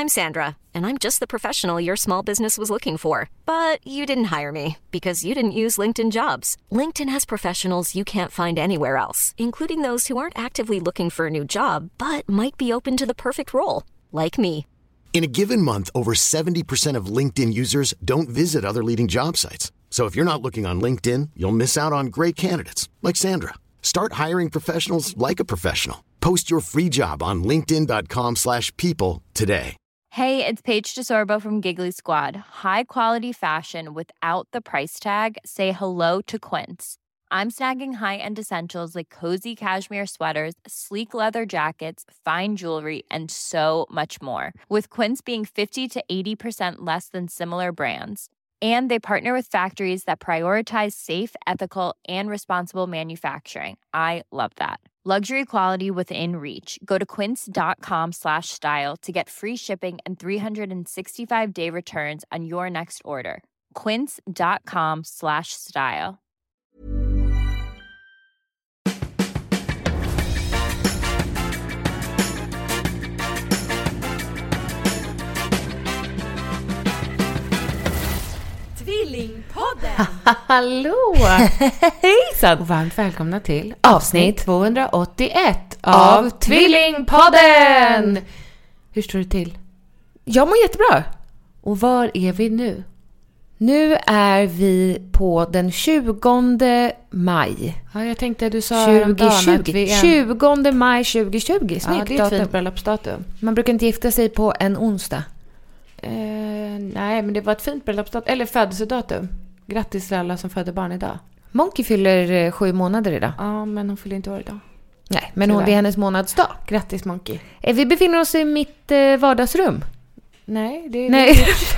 I'm Sandra, and I'm just the professional your small business was looking for. But you didn't hire me because you didn't use LinkedIn Jobs. LinkedIn has professionals you can't find anywhere else, including those who aren't actively looking for a new job, but might be open to the perfect role, like me. In a given month, over 70% of LinkedIn users don't visit other leading job sites. So if you're not looking on LinkedIn, you'll miss out on great candidates like Sandra. Start hiring professionals like a professional. Post your free job on linkedin.com/people today. Hey, it's Paige DeSorbo from Giggly Squad. High quality fashion without the price tag. Say hello to Quince. I'm snagging high-end essentials like cozy cashmere sweaters, sleek leather jackets, fine jewelry, and so much more. With Quince being 50 to 80% less than similar brands. And they partner with factories that prioritize safe, ethical, and responsible manufacturing. I love that. Luxury quality within reach. Go to quince.com/style to get free shipping and 365-day returns on your next order. Quince.com/style. Tvillingpodden! Hallå! Hejsan! Och varmt välkomna till Avsnitt 281 av Tvillingpodden! Hur står det till? Jag mår jättebra. Och var är vi nu? Nu är vi på den 20 maj. Ja, jag tänkte att du sa 2020. 20 maj 2020. Snyggt. Ja, det är ett fint bröllopsdatum. Man brukar inte gifta sig på en onsdag. Nej, men det var ett fint bröllopsdatum. Eller födelsedatum. Grattis till alla som födde barn idag. Monkey fyller 7 månader idag. Ja, men hon fyller inte år idag. Nej, men det är hennes månadsdag. Grattis, Monkey. Vi befinner oss i mitt vardagsrum. Nej, det är... Nej.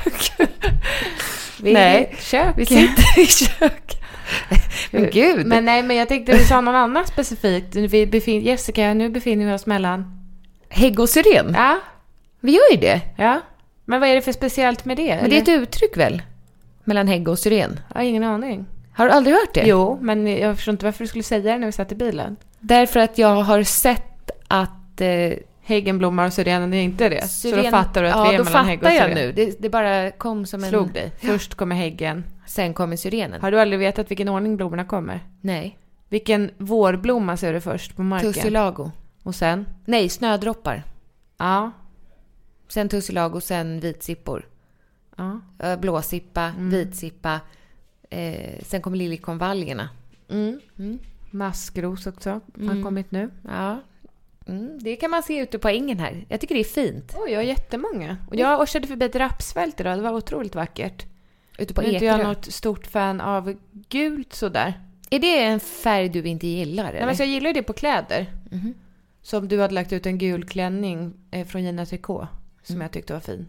Nej, kök. Vi sitter i kök. Men gud. Men jag tänkte att du sa någon annan specifikt. Jessica, nu befinner vi oss mellan... Hägg och syren. Ja. Vi gör ju det. Ja. Men vad är det för speciellt med det? Men det är ett uttryck väl? Mellan hägg och syren. Jag har ingen aning. Har du aldrig hört det? Jo, men jag förstår inte varför du skulle säga det när vi satt i bilen. Därför att jag har sett att... häggen blommar och syrenen är inte det. Så då fattar du att vi är mellan hägg och syren. Ja, då fattar jag nu. Det bara kom som en... Slog dig. Först kommer häggen. Sen kommer syrenen. Har du aldrig vetat vilken ordning blommorna kommer? Nej. Vilken vårblomma ser du först på marken? Tussilago. Och sen? Nej, snödroppar. Ja. Sen tussilago, sen vitsippor. Ja. Blåsippa, vitsippa. Sen kommer liljekonvaljerna. Maskros också har kommit nu. Ja. Det kan man se ute på ängen här. Jag tycker det är fint. Oj, jag har jättemånga. Och jag årsade förbi ett rapsfält idag. Det var otroligt vackert. Ute på Ekerö. Är inte jag något stort fan av gult sådär? Är det en färg du inte gillar? Eller? Nej, men så jag gillar det på kläder. Som du hade lagt ut en gul klänning från Gina Tricot. Som jag tyckte var fin.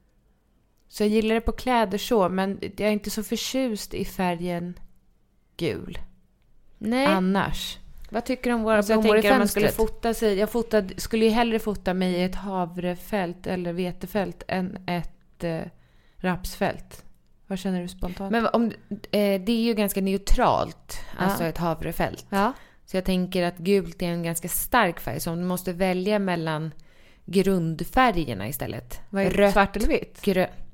Så jag gillar det på kläder så. Men jag är inte så förtjust i färgen gul. Nej. Annars. Vad tycker du om våra blommor i fönstret? Man skulle fota sig. Skulle ju hellre fota mig i ett havrefält eller vetefält än ett rapsfält. Vad känner du spontant? Men det är ju ganska neutralt. Alltså ett havrefält. Ja. Så jag tänker att gult är en ganska stark färg. Så om du måste välja mellan grundfärgerna istället. Vad är det? Svart eller vitt?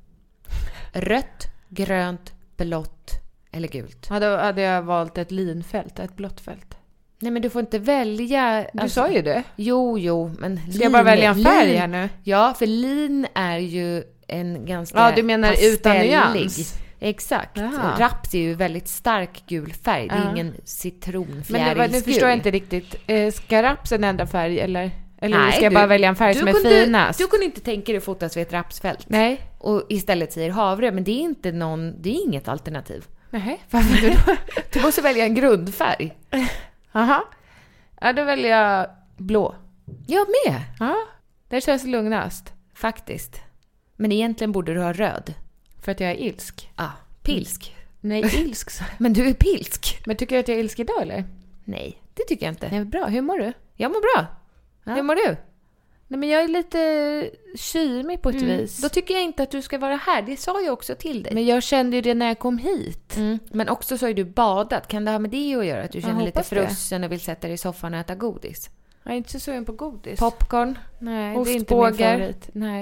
Rött, grönt, blått eller gult. Ja, då hade jag valt ett linfält, ett blått fält. Nej, men du får inte välja... Du sa ju det. Jo, men... Ska jag bara välja en färg här nu? Ja, för lin är ju en ganska... Ja, du menar utan nyans. Exakt. Jaha. Raps är ju väldigt stark gul färg. Det är ingen citronfjärilsgul. Men nu förstår jag inte riktigt. Ska rapsen ändra färg eller nej, ska jag bara välja en färg som är finast? Du kunde inte tänka dig att fotas vid ett rapsfält. Nej. Och istället säger havre. Men det är inget alternativ. Nej, varför du då? Du måste välja en grundfärg. Aha. Ja, då väljer jag blå. Jag med. Ja, det känns lugnast. Faktiskt. Men egentligen borde du ha röd. För att jag är ilsk. Ja, pilsk. Nej, ilsk. Men du är pilsk. Men tycker du att jag är ilsk idag eller? Nej, det tycker jag inte. Nej, bra. Hur mår du? Jag mår bra. Ja. Hur mår du? Nej, men jag är lite kymig på ett vis. Då tycker jag inte att du ska vara här. Det sa jag också till dig. Men jag kände ju det när jag kom hit. Men också så är du badat. Kan det ha med det att göra? Att du känner lite frusen och vill sätta dig i soffan och äta godis? Jag är inte så sugen på godis. Popcorn? Nej, ostbågar. det är inte min favorit. Nej.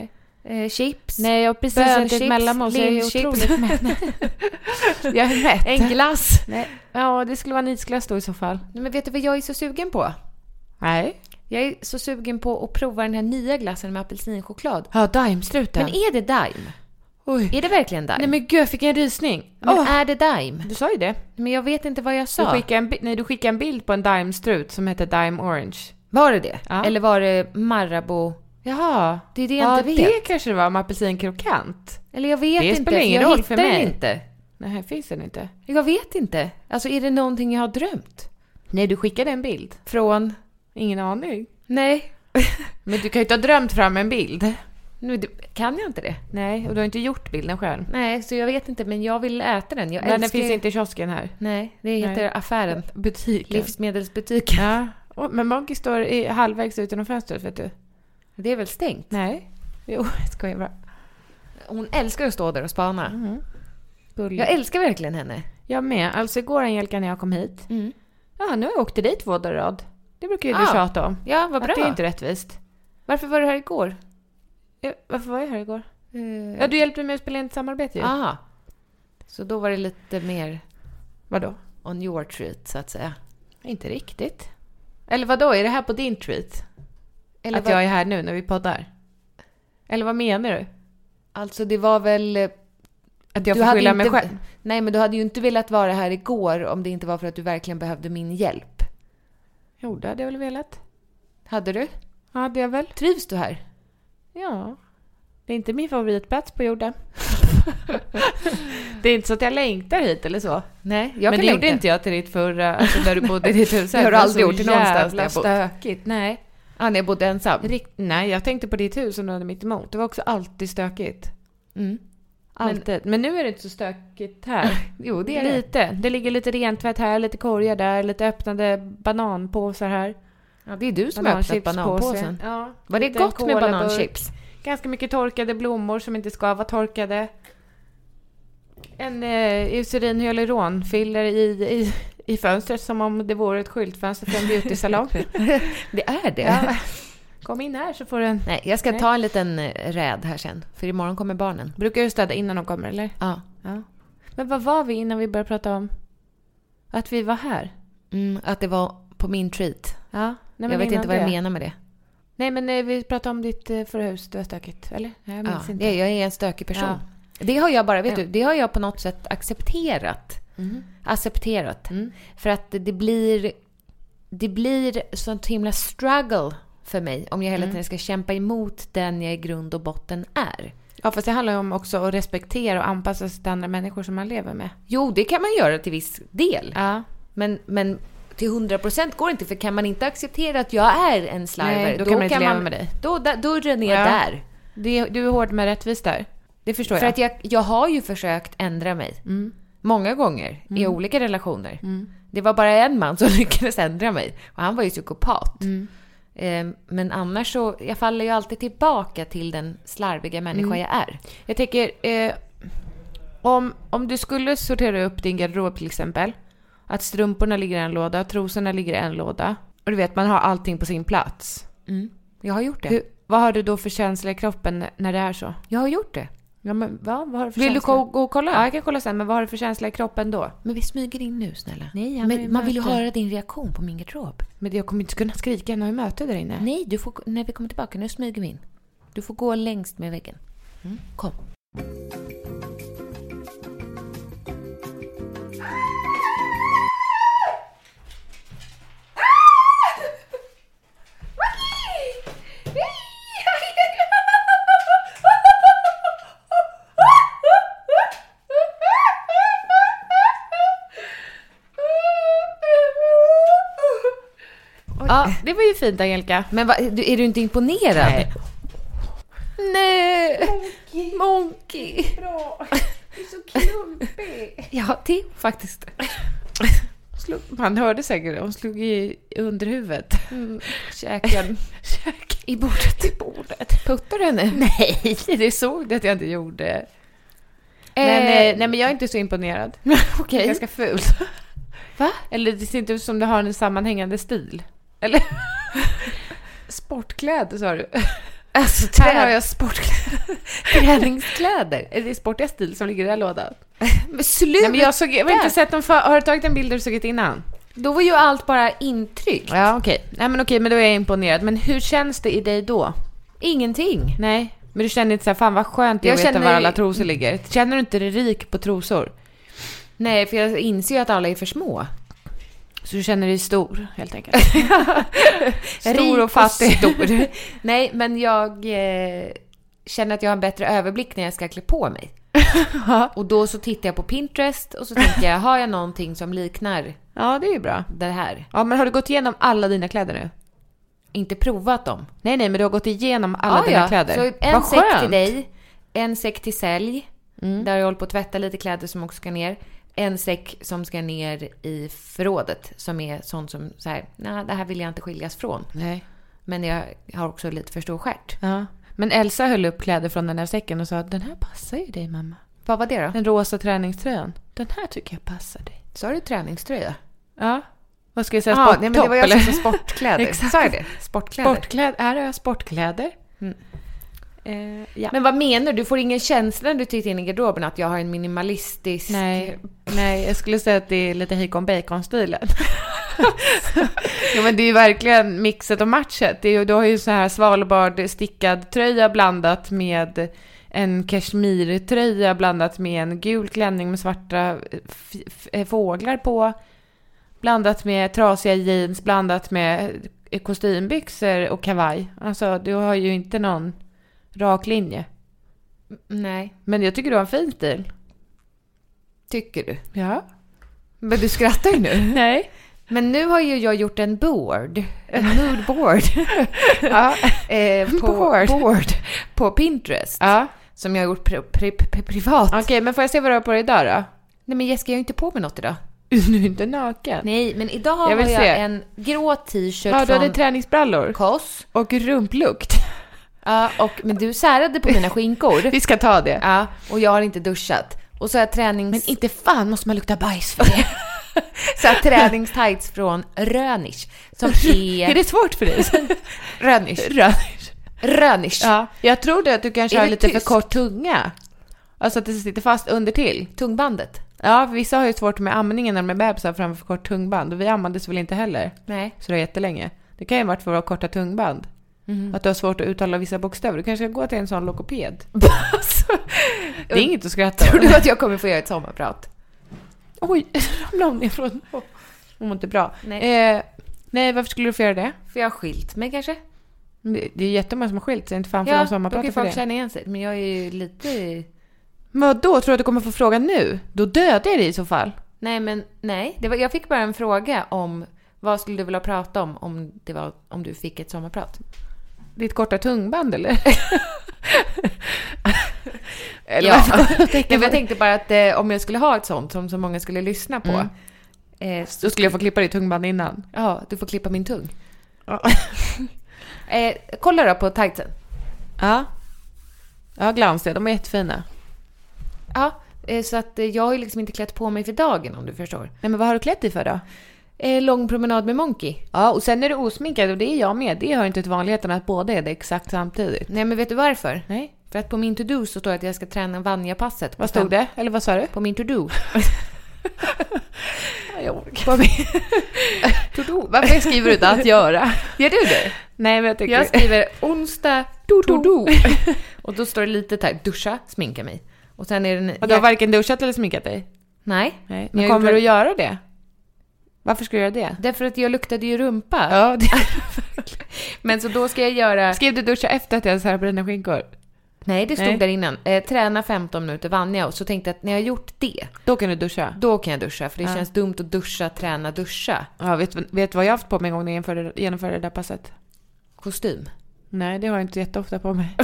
Chips. Nej, jag har precis ätit mellanmål så jag är otroligt mätt. Jag är mätt. En glass. Nej. Ja, det skulle vara en isglass då i så fall. Nej, men vet du vad jag är så sugen på? Nej. Jag är så sugen på att prova den här nya glassen med apelsinchoklad. Ja, Daimstruten. Men är det Daim? Oj. Är det verkligen Daim? Nej men gud, jag fick en rysning. Men är det Daim? Du sa ju det. Men jag vet inte vad jag sa. Du skickade en bild på en Daimstrut som heter Daim Orange. Var det det? Ja. Eller var det Marabou? Jaha. Det är det jag inte vet. Det kanske det var med apelsinkrokant. Eller jag vet det inte. Spelar ingen roll för mig. Inte. Nej, finns den inte. Jag vet inte. Alltså är det någonting jag har drömt? Nej, du skickade en bild. Från? Ingen aning. Nej. Men du kan ju inte ha drömt fram en bild. Nu kan jag inte det. Nej, och du har inte gjort bilden själv. Nej, så jag vet inte, men jag vill äta den. Men den finns inte i kiosken här. Nej, det heter affären. Butiken. Livsmedelsbutiken. Ja. Men Moggy står halvvägs ut genom fönstret, vet du. Det är väl stängt? Nej. Jo, jag skojar bara. Hon älskar att stå där och spana. Mm. Jag älskar verkligen henne. Jag med. Alltså igår, Angelica, när jag kom hit. Mm. Ja, nu har jag åkt dit 2 dagar i rad. Det brukar ju du tjata om. Ja, vad bra. Att det är inte rättvist. Varför var du här igår? Varför var jag här igår? Ja, du hjälpte mig att spela in ett samarbete ju. Aha. Så då var det lite mer... Vadå? On your treat, så att säga. Inte riktigt. Eller vadå? Är det här på din treat? Eller att jag är här nu när vi poddar? Eller vad menar du? Alltså det var väl... Att jag får skylla mig själv? Nej, men du hade ju inte velat vara här igår om det inte var för att du verkligen behövde min hjälp. Jo, det hade jag väl velat. Hade du? Ja, hade jag väl. Trivs du här? Ja. Det är inte min favoritplats på jorden. Det är inte så att jag längtar hit eller så. Nej, men det gjorde inte jag till ditt förra, alltså där du bodde i ditt hus. Det har du aldrig gjort någonstans där jag stökigt. Nej. Ja, när jag bodde ensam. Nej, jag tänkte på ditt hus som du hade mitt emot. Det var också alltid stökigt. Mm. Alltid. Men nu är det inte så stökigt här. Jo, det är lite. Det ligger lite rentvätt här, lite korgar där, lite öppnade bananpåsar här. Ja, det är du som har öppnat bananpåsen. Ja, var det gott med bananchips? Ganska mycket torkade blommor som inte ska vara torkade. En Eucerin hyaluronfiller i fönstret som om det vore ett skyltfönster för en beautysalong. Det är det. Ja. Kom in här så får du en... Nej, jag ska ta en liten räd här sen. För imorgon kommer barnen. Brukar du städa innan de kommer, eller? Ja. Men vad var vi innan vi började prata om att vi var här? Att det var på min treat. Ja. Nej, jag vet inte vad jag menar med det. Nej, men vi pratade om ditt förra hus. Du var stökigt, eller? Jag minns inte. Jag är en stökig person. Ja. Det har jag bara, vet du, det har jag på något sätt accepterat. Accepterat. För att det blir sånt himla struggle för mig om jag hela tiden ska kämpa emot den jag i grund och botten är. Ja, fast det handlar ju om också att respektera och anpassa sig till andra människor som man lever med. Jo, det kan man göra till viss del. Ja. Men till 100% går inte, för kan man inte acceptera att jag är en slarvare, nej, då kan man inte leva med dig. Då dörren ner där. Du är hård med rättvis där. Det förstår jag. För att jag har ju försökt ändra mig. Många gånger i olika relationer. Det var bara en man som lyckades ändra mig. Och han var ju psykopat. Men annars så, jag faller ju alltid tillbaka till den slarviga människa jag är. Jag tänker, om du skulle sortera upp din garderob till exempel. Att strumporna ligger i en låda, trosorna ligger i en låda. Och du vet, man har allting på sin plats. Jag har gjort det. Vad har du då för känsla i kroppen när det är så? Jag har gjort det. Ja, men vad har du för Vill känsla? du gå och kolla? Ja, jag kan kolla sen. Men vad har du för känsla i kroppen då? Men vi smyger in nu, snälla. Nej, men man vill ju höra din reaktion på min garderob. Men jag kommer inte kunna skrika. Jag har ju möte där inne. Nej, du får, när vi kommer tillbaka, nu smyger vi in. Du får gå längst med väggen. Kom. Ja, det var ju fint, Angelica. Men är du inte imponerad? Nej. Monkey. Bra. Det är så klumpig. Ja, det faktiskt. Man hörde säkert, hon slog i underhuvudet. Käken. I bordet. Puttar du henne? Nej, det såg det att jag inte gjorde. Nej, men jag är inte så imponerad. Okej. Det är ganska fult. Va? Eller det ser inte ut som du har en sammanhängande stil. Eller? Sportkläder, sa du. Alltså, här har jag träningskläder. Är det sportiga stil som ligger i den här lådan? Men sluta! Nej, men jag har inte sett dem för. Har du tagit en bild där du såg ut innan? Då var ju allt bara intryck. Ja, okej. Nej, men okej, men då är jag imponerad. Men hur känns det i dig då? Ingenting. Nej, men du känner inte så här, fan vad skönt jag veta var alla trosor ligger. Känner du inte dig rik på trosor? Nej, för jag inser ju att alla är för små. Så du känner dig stor, helt enkelt. Stor och fattig. Stor. Nej, men jag känner att jag har en bättre överblick när jag ska klä på mig. Och då så tittar jag på Pinterest och så tänker jag, har jag någonting som liknar Ja, det är ju bra. det här? Ja, men har du gått igenom alla dina kläder nu? Inte provat dem. Nej, men du har gått igenom alla dina kläder. Så en säck till dig, en säck till sälj. Där jag håller på att tvätta lite kläder som också ska ner. En säck som ska ner i förrådet som är sånt som så här, nej, det här vill jag inte skiljas från. Nej. Men jag har också lite för stor stjärt. Ja. Men Elsa höll upp kläder från den här säcken och sa, den här passar ju dig, mamma. Vad var det då? Den rosa träningströjan. Den här tycker jag passar dig. Så har du träningströja? Ja. Vad ska jag säga? Nej, men det var jag eller? som sportkläder. Exakt. Sa jag det? Sportkläder. Här har jag sportkläder. Ja. Men vad menar du? Du får ingen känsla när du tittar in i garderoben att jag har en minimalistisk... Nej, jag skulle säga att det är lite Hikon Bacon-stilen. Ja, men det är ju verkligen mixet och matchet. Du har ju så här Svalbard stickad tröja blandat med en kashmirtröja blandat med en gul klänning med svarta fåglar på. Blandat med trasiga jeans, blandat med kostymbyxor och kavaj. Alltså, du har ju inte någon rak linje. Nej. Men jag tycker du har en fin stil. Tycker du? Ja. Men du skrattar ju nu. Nej. Men nu har ju jag gjort en board. En moodboard. Ja. Board. På Pinterest. Ja. Som jag har gjort privat. Okej, men får jag se vad du har på dig idag då? Nej, men Jessica, jag har inte på mig något idag. Du är inte naken. Nej, men idag har jag en grå t-shirt från... Ja, du hade från träningsbrallor. Koss. Och rumplukt. Ja, men du särade på mina skinkor. Vi ska ta det. Ja, och jag har inte duschat. Och så har Men inte fan måste man lukta bajs för det. Så här träningstights från Rönisch. Som är det svårt för dig? Rönisch. Ja, jag trodde att du kanske har lite tyst? för kort tunga. Alltså att det sitter fast under till. Tungbandet. Ja, för vissa har ju svårt med amningen när de är bebisar framför för kort tungband. Och vi ammades väl inte heller. Nej. Så det är jättelänge. Det kan ju vara för att ha korta tungband. Att du har svårt att uttala vissa bokstäver. Du kanske ska gå till en sån logoped. Det är inget att skratta. Tror du att jag kommer få göra ett sommarprat? Oj, ramlade hon ner från... Hon mår inte bra. Nej, varför skulle du få göra det? För jag har skilt mig kanske. Det är jättemånga som har skilt sig. Inte fan för någon sommarprat för det. folk känna igen sig. Men jag är ju lite... Men då tror du att du kommer få fråga nu? Då dödar jag dig i så fall. Nej. Jag fick bara en fråga om... Vad skulle du vilja prata om du fick ett sommarprat? Ditt korta tungband, eller? Ja, jag tänkte bara att om jag skulle ha ett sånt som så många skulle lyssna på. Så skulle jag få klippa ditt tungband innan. Ja, du får klippa min tung. Ja. Kolla då på tightsen. Ja, glans det. De är jättefina. Ja, så att jag har ju liksom inte klätt på mig för dagen, om du förstår. Nej, men vad har du klätt dig för då? Lång promenad med Monkey. Ja, och sen är du osminkad och det är jag med. Det hör inte till vanligheten att båda är det exakt samtidigt. Nej, men vet du varför? Nej. För att på min to-do så står det att jag ska träna Vanja-passet. Vad stod det? Eller vad sa du? På min to-do. To-do. Varför skriver du inte att göra? Gör du det? Nej, men jag skriver onsdag to-do. Och då står det lite där, duscha, sminka mig. Och sen är det... Och du har varken duschat eller sminkat dig? Nej. Men kommer du att göra det? Varför ska du göra det? Därför att jag luktade ju rumpa. Ja, men så då ska jag göra... Skrev du duscha efter att jag så här på dina skinkor? Nej, det stod där innan. Träna 15 minuter Vanja. Och så tänkte jag att när jag har gjort det... Då kan du duscha? Då kan jag duscha. För det känns dumt att duscha, träna, duscha. Ja, vet du vad jag haft på mig en gång när jag genomförde det där passet? Kostym? Nej, det har jag inte jätteofta på mig.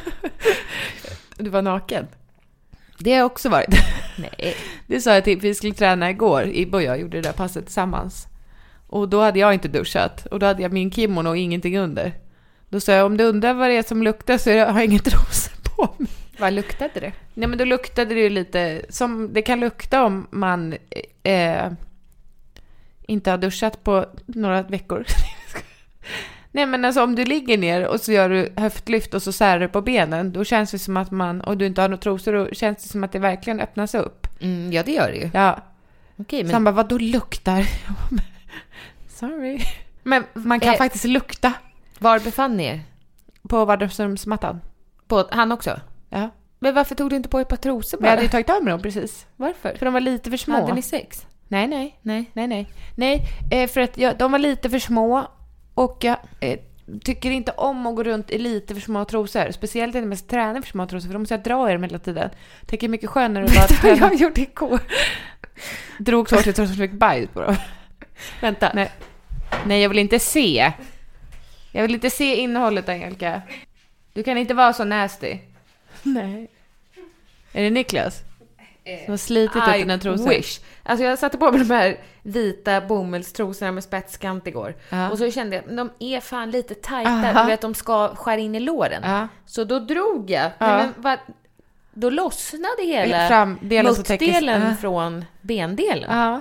Du var naken? Det har jag också varit. Nej. Det sa jag till, vi skulle träna igår. Och jag gjorde det där passet tillsammans. Och då hade jag inte duschat. Och då hade jag min kimono och ingenting under. Då sa jag, om du undrar vad det är som luktar så har jag inget rosor på mig. Vad luktade det? Nej, men då luktade det ju lite som det kan lukta om man inte har duschat på några veckor. Nej, men alltså om du ligger ner och så gör du höftlyft och så särar du på benen, då känns det som att och du inte har några trosor, då känns det som att det verkligen öppnas upp. Ja, det gör det ju. Ja. Okej, men... Så han bara, vad då luktar? Sorry. Men man kan faktiskt lukta. Var befann ni er? På vardagsrumsmattan. På han också? Ja. Men varför tog du inte på ett par trosor bara? Men jag hade ju tagit av mig dem precis. Varför? För de var lite för små. Hade ni sex? Nej, för att de var lite för små. Och jag tycker inte om att gå runt i lite för små trosor. Speciellt när jag tränar för små trosor. För då måste jag dra i dem hela tiden. Tycker det är mycket skönare att bara... Jag gjorde igår. Drog så hårt jag tror att jag fick bajs på dem. Vänta. Nej, jag vill inte se. Jag vill inte se innehållet, Angelica. Du kan inte vara så nasty. Nej. Är det Niklas? Som har slitit upp den här trosan. Wish. Alltså jag satte på mig de här vita bomullstrosorna med spetskant igår. Och så kände jag, de är fan lite tajta. Du vet, de ska skära in i låren. Så då drog jag. Då lossnade hela muttdelen från bendelen.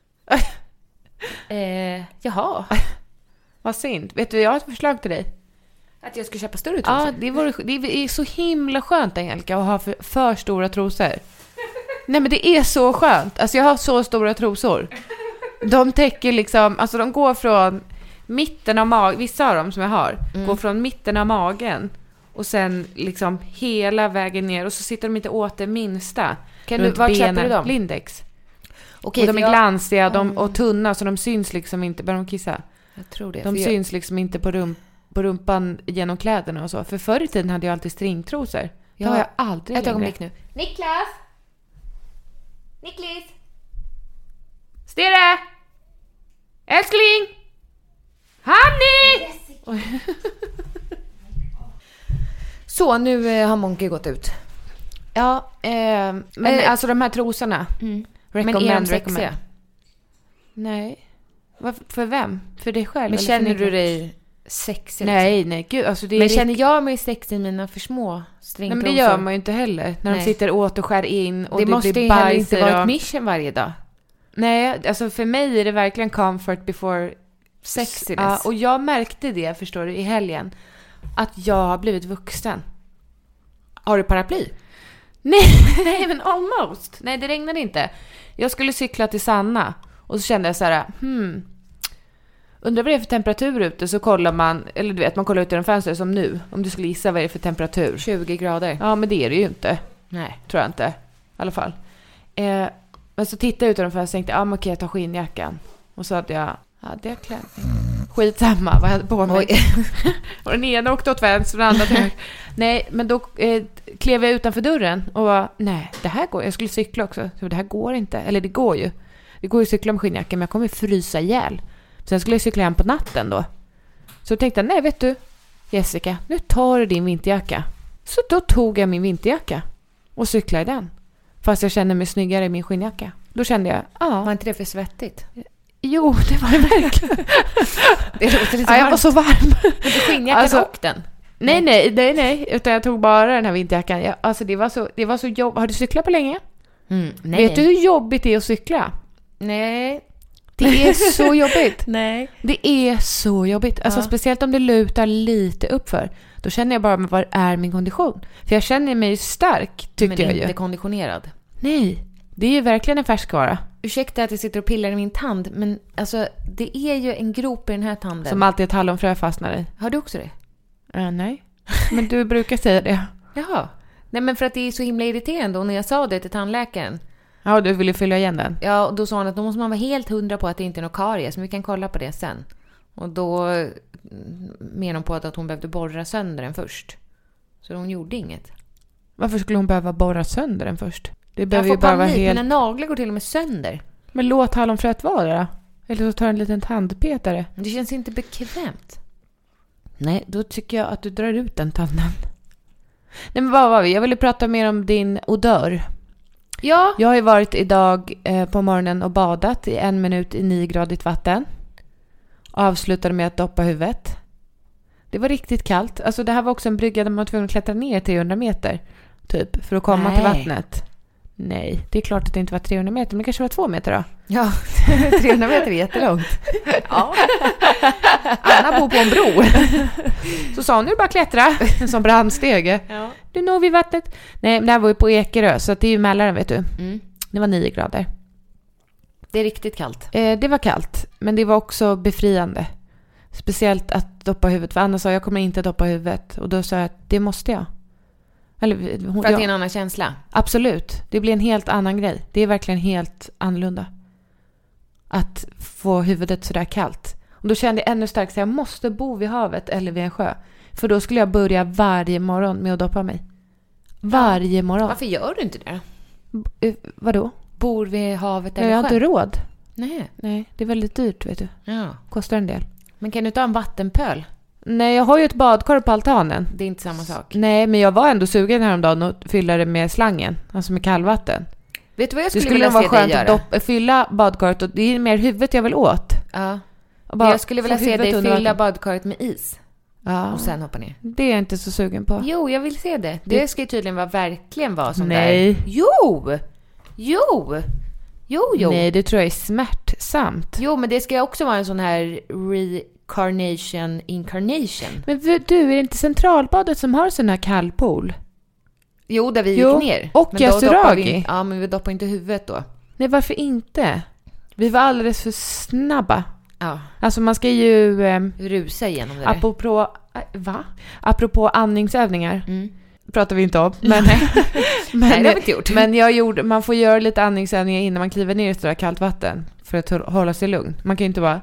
Jaha. Vad synd. Vet du, jag har ett förslag till dig. Att jag ska köpa större trosor? Ja, det är så himla skönt, Angelica, att ha för stora trosor. Nej, men det är så skönt. Alltså jag har så stora trosor. De täcker liksom, alltså de går från mitten av magen, vissa av dem som jag har, går från mitten av magen och sen liksom hela vägen ner och så sitter de inte åt det minsta. Var köper du dem? Lindex. Okej, och de är glansiga och tunna så de syns liksom inte, bara de kissar. Jag tror det. De syns liksom inte på rumpan genom kläderna och så. För förr i tiden hade jag alltid stringtrosor. Det har jag aldrig ett längre. Ögonblick nu. Niklas! Stere! Älskling! Hanni! Så, nu har Monkey gått ut. Ja, men alltså de här trosorna. Men är de sexiga? Nej. För vem? För dig själv? Men känner du dig sexig? Nej, gud. Alltså det är men känner jag mig sexig i mina för små stringtrosor? Nej, men det gör man ju inte heller. När de sitter åt och skär in och det måste blir ju bajs heller inte vara ett mission varje dag. Nej, alltså för mig är det verkligen comfort before sexiness. Ja, och jag märkte det, förstår du, i helgen. Att jag har blivit vuxen. Har du paraply? Nej, men almost. Nej, det regnade inte. Jag skulle cykla till Sanna. Och så kände jag så här, undrar vad det är för temperatur ute, så kollar man, eller du vet, man kollar ut genom fönstret som nu. Om du skulle gissa vad det är för temperatur. 20 grader. Ja, men det är det ju inte. Nej. Tror jag inte. I alla fall. Men så tittade jag ut genom fönstret och tänkte, okej, jag tar skinnjackan. Och så hade jag klänning. Skitsamma vad jag hade på mig. Och den ena åkte åt vänster och den andra till höger. Nej, men då klev jag utanför dörren och nej, det här går. Jag skulle cykla också. Så det här går inte. Eller det går ju. Det går ju att cykla med skinnjackan, men jag kommer frysa ihjäl. Sen skulle jag cykla hem på natten då. Så tänkte jag, nej vet du, Jessica, nu tar du din vinterjacka. Så då tog jag min vinterjacka och cyklade i den. Fast jag kände mig snyggare i min skinnjacka. Då kände jag, var inte det för svettigt? Jo, det var det verkligen. Det låter lite jag var så varm. Men du skinnjackan och den? Nej. Utan jag tog bara den här vinterjackan. Alltså det var så jobbigt. Har du cyklat på länge? Nej. Vet du hur jobbigt det är att cykla? Nej. Det är så jobbigt. Nej. Det är så jobbigt. Alltså speciellt om det lutar lite uppför. Då känner jag bara, vad är min kondition? För jag känner mig stark, tyckte jag ju. Men inte konditionerad. Nej, det är ju verkligen en färskvara. Ursäkta att jag sitter och pillar i min tand, men alltså det är ju en grop i den här tanden. Som alltid ett hallonfrö fastnar i. Har du också det? Nej. Men du brukar säga det. Jaha. Nej, men för att det är så himla irriterande. Och när jag sa det till tandläkaren. Ja, du ville fylla igen den. Ja, och då sa hon att då måste man vara helt 100 på att det inte är något karies. Men vi kan kolla på det sen. Och då menar hon på att hon behövde borra sönder den först. Så hon gjorde inget. Varför skulle hon behöva borra sönder den först? Det behöver ju bara vara helt... Mina naglar går till och med sönder. Men låt hallonfröet vara då. Eller så tar en liten tandpetare. Det känns inte bekvämt. Nej, då tycker jag att du drar ut den tanden. Nej, men vad var vi? Jag ville prata mer om din odör. Ja. Jag har ju varit idag på morgonen och badat i 1 minut i 9-gradigt vatten. Avslutade med att doppa huvudet. Det var riktigt kallt. Alltså det här var också en brygga där man var tvungen att klättra ner 300 meter. Typ, för att komma till vattnet. Nej, det är klart att det inte var 300 meter, men det kanske var 2 meter då. Ja, 300 meter är jättelångt. Ja. Anna bor på en bro. Så sa hon, nu bara klättra. En sån brandstege. Ja. Du når vid vattnet. Nej, men det här var ju på Ekerö, så att det är ju Mälaren, vet du. Det var 9 grader. Det är riktigt kallt. Det var kallt, men det var också befriande. Speciellt att doppa huvudet. För Anna sa, jag kommer inte doppa huvudet. Och då sa jag att det måste jag. Eller, för att det är en annan känsla? Absolut. Det blir en helt annan grej. Det är verkligen helt annorlunda. Att få huvudet sådär kallt. Och då kände jag ännu starkt att jag måste bo vid havet eller vid en sjö. För då skulle jag börja varje morgon med att doppa mig. Varje morgon. Varför gör du inte det? Vadå? Bor vid havet eller Jag har inte råd. Nej, det är väldigt dyrt, vet du. Ja. Kostar en del. Men kan du ta en vattenpöl? Nej, jag har ju ett badkar på altanen. Det är inte samma sak. Nej, men jag var ändå sugen häromdagen att fylla det med slangen. Alltså med kallvatten. Vet du vad jag det skulle vilja vara se skönt dig göra? Att fylla badkaret. Och det är mer huvudet jag vill åt. Ja. Bara jag skulle vilja se dig fylla badkaret med is. Ja. Och sen hoppa ner. Det är jag inte så sugen på. Jo, jag vill se det. Det ska ju tydligen verkligen vara som Nej. där. Jo. Nej, det tror jag är smärtsamt. Jo, men det ska också vara en sån här incarnation. Men du, är det inte Centralbadet som har sån här kallpool? Jo, där vi gick ner. Och Yasuragi. Ja, men vi doppar inte huvudet då. Nej, varför inte? Vi var alldeles för snabba. Ja. Alltså man ska ju... rusa igenom det där. Apropå andningsövningar. Pratar vi inte om. Men, Nej, det har vi inte gjort. Men man får göra lite andningsövningar innan man kliver ner i sådär kallt vatten. För att hålla sig lugn. Man kan ju inte bara...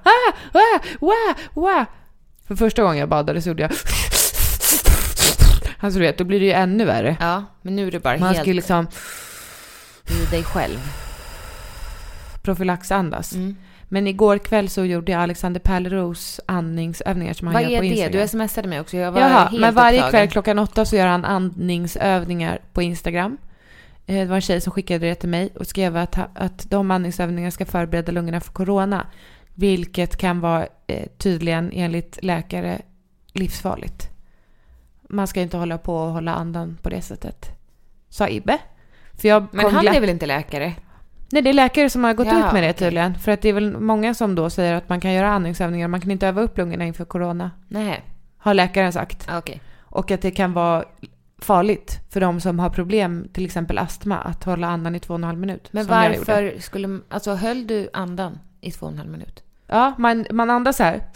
För första gången jag badade så gjorde jag... Alltså du vet, då blir det ju ännu värre. Ja, men nu är det bara man helt... ska liksom... i dig själv. Profylaxandas. Men igår kväll så gjorde jag Alexander Pärleros andningsövningar som han gör på Instagram. Vad är det? Du smsade mig också. Jag var helt men varje upptagen. kväll klockan 8 så gör han andningsövningar på Instagram. Det var en tjej som skickade det till mig och skrev att de andningsövningarna ska förbereda lungorna för corona. Vilket kan vara tydligen enligt läkare livsfarligt. Man ska inte hålla på och hålla andan på det sättet. Sa Ibbe. Men han är väl inte läkare? Nej, det är läkare som har gått ut med det okej. tydligen. För att det är väl många som då säger att man kan göra andningsövningar. Man kan inte öva upp lungorna inför corona. Nej. Har läkaren sagt. Okej. Och att det kan vara farligt för de som har problem, till exempel astma, att hålla andan i 2,5 minut. Men varför höll du andan i 2,5 minut? Ja, man andas så här.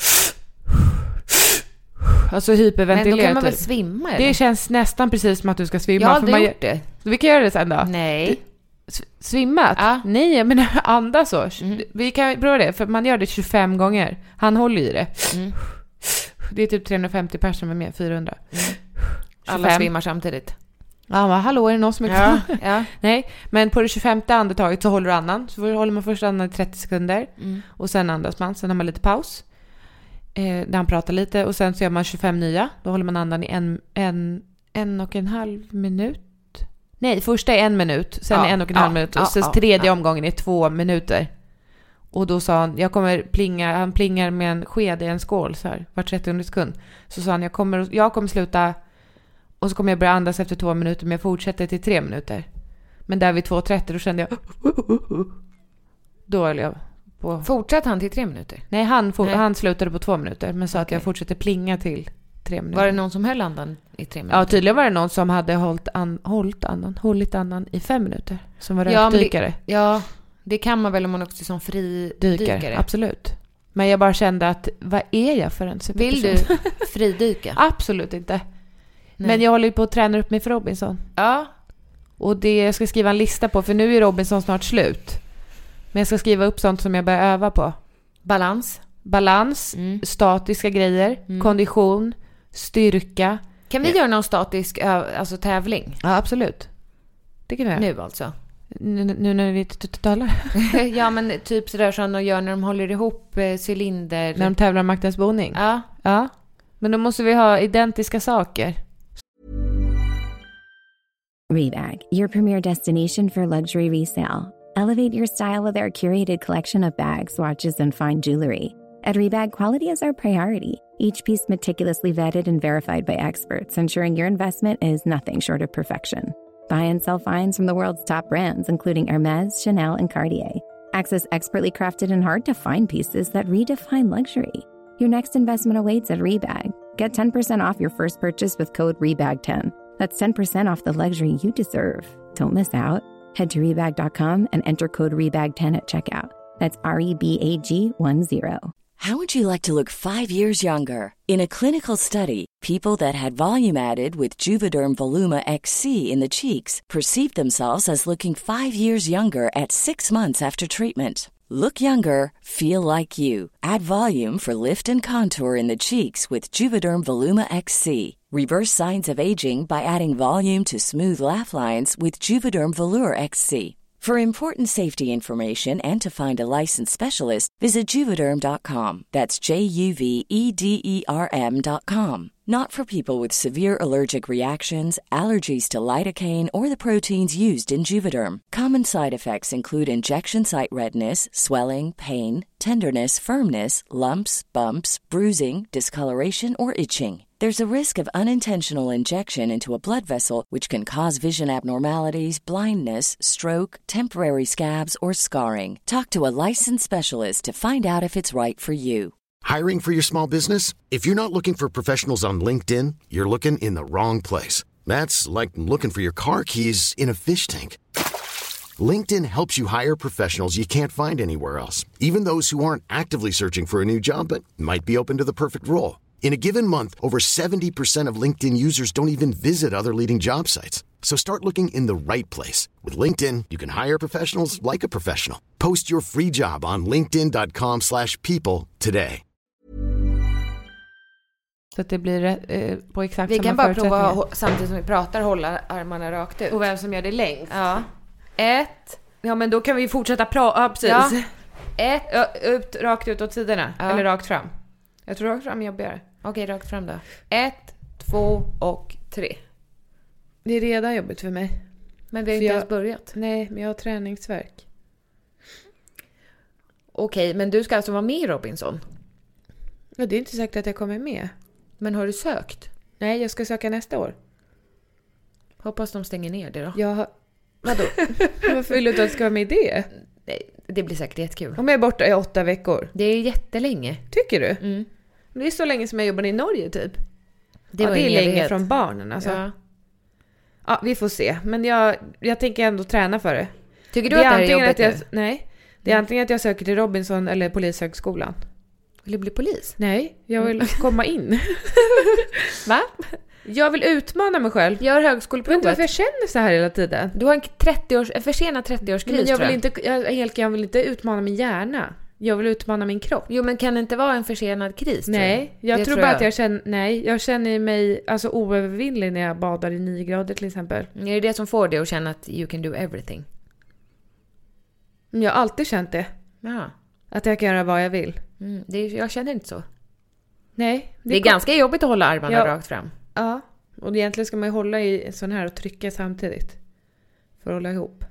Alltså hyperventilerat. Men då kan man väl svimma, eller? Det känns nästan precis som att du ska svimma. Jag har aldrig gjort det. Vi kan göra det sen då. Nej. Svimmat? Ja. Nej, jag menar andas så. Vi kan prova det, för man gör det 25 gånger. Han håller i det. Det är typ 350 personer med 400. Alla svimmar samtidigt. Ja, men hallå, är det någon som är kvar? Ja. Nej, men på det 25:e andetaget så håller du andan. Så håller man först andan i 30 sekunder. Och sen andas man. Sen har man lite paus. Där han pratar lite. Och sen så gör man 25 nya. Då håller man andan i en och en halv minut. Nej, första är 1 minut. Sen är 1,5 minut. Och sen tredje omgången är 2 minuter. Och då sa han, han plingar med en sked i en skål så här, var 30 sekund. Så sa han, jag kommer sluta, och så kommer jag börja andas efter 2 minuter, men jag fortsätter till 3 minuter. Men där vid 2:30 då kände jag då höll jag på. Fortsatte han till 3 minuter? Nej, han slutade på 2 minuter, men sa att jag fortsätter plinga till 3 minuter. Var det någon som höll andan i 3 minuter? Ja, tydligen var det någon som hade hållit andan i 5 minuter. Som var rökdykare. Ja, det kan man väl om man också är som fridykare. Absolut. Men jag bara kände att, vad är jag för en superperson? Vill du fridyka? Absolut inte. Nej. Men jag håller ju på att träna upp mig för Robinson. Ja. Och det jag ska skriva en lista på, för nu är Robinson snart slut. Men jag ska skriva upp sånt som jag börjar öva på. Balans, statiska grejer, kondition, styrka. Kan vi göra någon statisk tävling? Ja, absolut. Det kan vi göra. Nu alltså. Nu när vi talar. Ja, men typ sådär som de gör när de håller ihop cylinder. När de tävlar om maktens-boning. Ja. Men då måste vi ha identiska saker. Rebag, your premier destination for luxury resale. Elevate your style with our curated collection of bags, watches, and fine jewelry. At Rebag, quality is our priority. Each piece meticulously vetted and verified by experts, ensuring your investment is nothing short of perfection. Buy and sell finds from the world's top brands, including Hermes, Chanel, and Cartier. Access expertly crafted and hard-to-find pieces that redefine luxury. Your next investment awaits at Rebag. Get 10% off your first purchase with code REBAG10. That's 10% off the luxury you deserve. Don't miss out. Head to Rebag.com and enter code REBAG10 at checkout. That's REBAG10. How would you like to look 5 years younger? In a clinical study, people that had volume added with Juvederm Voluma XC in the cheeks perceived themselves as looking 5 years younger at 6 months after treatment. Look younger, feel like you. Add volume for lift and contour in the cheeks with Juvederm Voluma XC. Reverse signs of aging by adding volume to smooth laugh lines with Juvederm Volure XC. For important safety information and to find a licensed specialist, visit Juvederm.com. That's JUVEDERM.com. Not for people with severe allergic reactions, allergies to lidocaine, or the proteins used in Juvederm. Common side effects include injection site redness, swelling, pain, tenderness, firmness, lumps, bumps, bruising, discoloration, or itching. There's a risk of unintentional injection into a blood vessel, which can cause vision abnormalities, blindness, stroke, temporary scabs, or scarring. Talk to a licensed specialist to find out if it's right for you. Hiring for your small business? If you're not looking for professionals on LinkedIn, you're looking in the wrong place. That's like looking for your car keys in a fish tank. LinkedIn helps you hire professionals you can't find anywhere else, even those who aren't actively searching for a new job but might be open to the perfect role. In a given month, over 70% of LinkedIn users don't even visit other leading job sites. So start looking in the right place. With LinkedIn, you can hire professionals like a professional. Post your free job on linkedin.com/people today. Så att det blir på exakt vi samma kan bara förutsättningar. prova samtidigt som vi pratar hålla armarna rakt ut. Och vem som gör det längst. Ja. Ja, men då kan vi fortsätta prata. Ja, precis. Ja. Rakt ut åt sidorna. Ja. Eller rakt fram. Jag tror rakt fram är jobbigare. Okej, rakt fram då. 1, 2 och 3. Det är redan jobbigt för mig. Men vi har inte ens börjat. Nej, men jag har träningsvärk. Okej, men du ska alltså vara med i Robinson? Ja, det är inte säkert att jag kommer med. Men har du sökt? Nej, jag ska söka nästa år. Hoppas de stänger ner det då. Vadå? Varför vill du att jag ska vara med i det? Nej, det blir säkert jättekul. Om jag är borta i 8 veckor. Det är jättelänge. Tycker du? Mm. Det är så länge som jag jobbade i Norge typ. Det är länge evighet. från barnen alltså. Ja. Ja, vi får se. Men jag tänker ändå träna för det. Tycker du att det här är jobbigt nu? Nej. Det är antingen att jag söker till Robinson eller Polishögskolan. Vill du bli polis? Nej, jag vill komma in. Va? Jag vill utmana mig själv. Gör Men högskoleprovet. varför jag känner så här hela tiden? Du har en försenad 30-årskris, Men jag tror vill inte utmana min hjärna. Jag vill utmana min kropp. Jo, men kan det inte vara en försenad kris? Nej, jag tror bara att jag känner mig alltså oövervinnlig när jag badar i 9 grader till exempel. Är det det som får dig att känna att you can do everything? Jag har alltid känt det. Ja. Att jag kan göra vad jag vill. Jag känner inte så. Nej. Det är ganska jobbigt att hålla armarna rakt fram. Ja, och egentligen ska man ju hålla i sån här och trycka samtidigt. För att hålla ihop.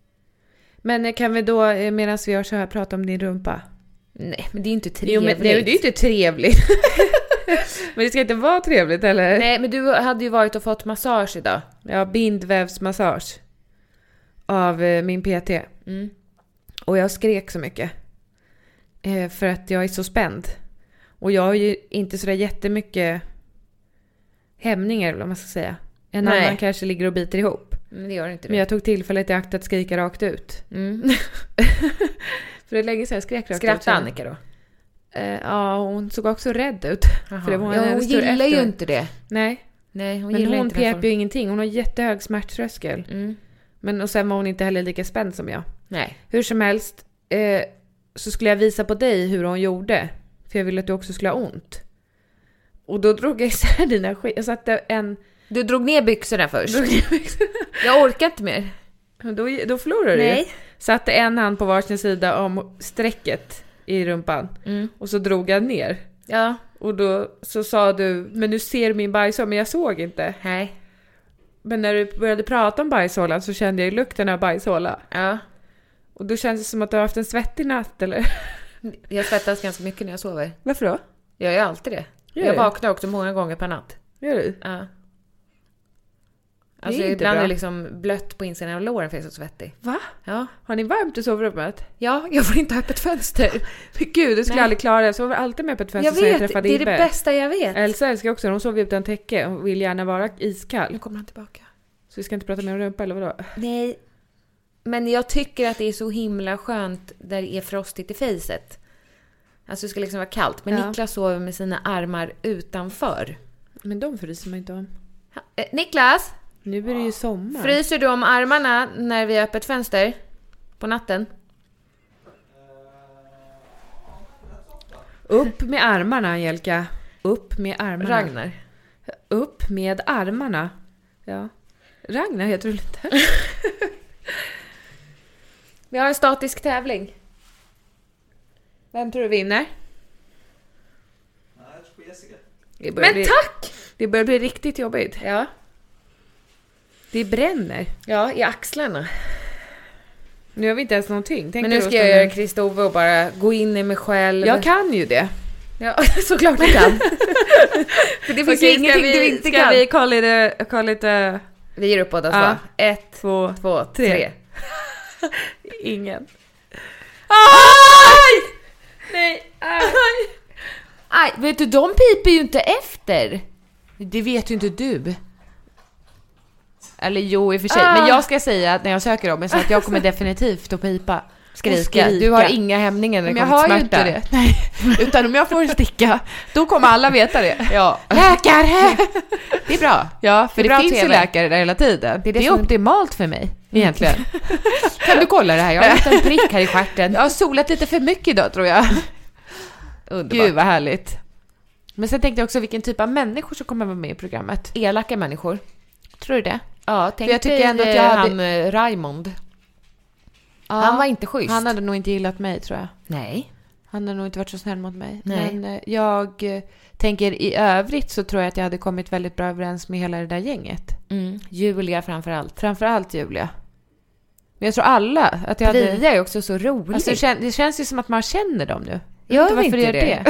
Men kan vi då, medan vi gör så här, prata om din rumpa? Nej, men det är inte trevligt. Jo, men det är ju inte trevligt. Men det ska inte vara trevligt, eller? Nej, men du hade ju varit och fått massage idag. Ja, bindvävsmassage. Av min PT. Mm. Och jag skrek så mycket. För att jag är så spänd. Och jag har ju inte sådär jättemycket hämningar, eller vad man ska säga. En annan kanske ligger och biter ihop. Men det gör inte det. Men jag tog tillfället i akt att skrika rakt ut. För det är länge sedan jag skrek rakt ut. Skrattade Annika då? Ja, hon såg också rädd ut. För det var hon gillar ju inte det. Nej, hon men gillar hon inte pep ju ingenting. Hon har jättehög smärttröskel. Men och sen var hon inte heller lika spänd som jag. Nej. Hur som helst så skulle jag visa på dig hur hon gjorde. För jag ville att du också skulle ha ont. Och då drog jag isär dina jag satte en... Du drog ner byxorna först. Jag orkar inte mer. Då förlorade du. Nej. Satte en hand på varsin sida om strecket i rumpan. Och så drog jag ner. Ja. Och då så sa du, men nu ser min bajshåla, men jag såg inte. Nej. Men när du började prata om bajshålan så kände jag lukten av bajshåla. Ja. Och då känns det som att du har haft en svettig natt, eller? Jag svettas ganska mycket när jag sover. Varför då? Jag gör alltid det. Gör jag du? vaknar också många gånger per natt. Gör du? Ja. Alltså inte ibland bra. är det liksom blött på insidan av låren för jag är så svettig. Va? Ja. Har ni varmt i sovrummet? Ja, jag får inte ha öppet fönster. Men gud, det skulle jag aldrig klara. Jag sover alltid med öppet fönster. Jag vet, det är det bästa jag vet. Elsa älskar också, hon sover utan täcke och vill gärna vara iskall. Nu kommer han tillbaka. Så vi ska inte prata mer om rumpa eller vadå? Nej, men jag tycker att det är så himla skönt där det är frostigt i fejset. Alltså det ska liksom vara kallt. Men Niklas sover med sina armar utanför. Men de fryser man inte om. Niklas! Nu är det ju sommar. Fryser du om armarna när vi har öppet fönster? På natten? Upp med armarna, Angelica. Upp med armarna. Ragnar. Upp med armarna. Ja. Ragnar heter du lite. Vi har en statisk tävling. Vem tror du vinner? Nej, jag tror på Jessica. Men tack! Det börjar bli riktigt jobbigt. Ja. Det bränner. Ja, i axlarna. Nu har vi inte ens någonting. Men nu ska jag göra Kristove och bara gå in i mig själv. Jag kan ju det. Ja, såklart du kan. För det finns ju ingenting du inte kan. Ska vi kolla lite... Vi ger upp båda två. 1, 2, 3. Ingen. Aj! Nej. Aj, vet du, de piper ju inte efter. Det vet ju inte du. Eller jo, i och för sig. Men jag ska säga att när jag söker dem så att jag kommer definitivt att pipa. Skrika. Du har inga hämningar när det kommer till smärta. Men jag har ju inte det. Nej. Utan om jag får sticka, då kommer alla veta det. Ja. Läkare! Det är bra. Ja, för det finns TV. ju läkare där hela tiden. Det är optimalt för mig, egentligen. Kan du kolla det här? Jag har en liten prick här i stjärten. Jag har solat lite för mycket idag, tror jag. Underbart. Gud, vad härligt. Men sen tänkte jag också vilken typ av människor som kommer vara med i programmet. Elaka människor. Tror du det? Ja, tänk jag tycker ändå att jag hade... han Raymond. Ja, han var inte schysst. Han hade nog inte gillat mig, tror jag. Nej. Han hade nog inte varit så snäll mot mig. Nej. Men jag tänker i övrigt så tror jag att jag hade kommit väldigt bra överens med hela det där gänget. Julia framförallt. Framförallt Julia. Men jag tror alla att jag Priya hade... är också så rolig. Alltså, det känns ju som att man känner dem nu. Gör inte det?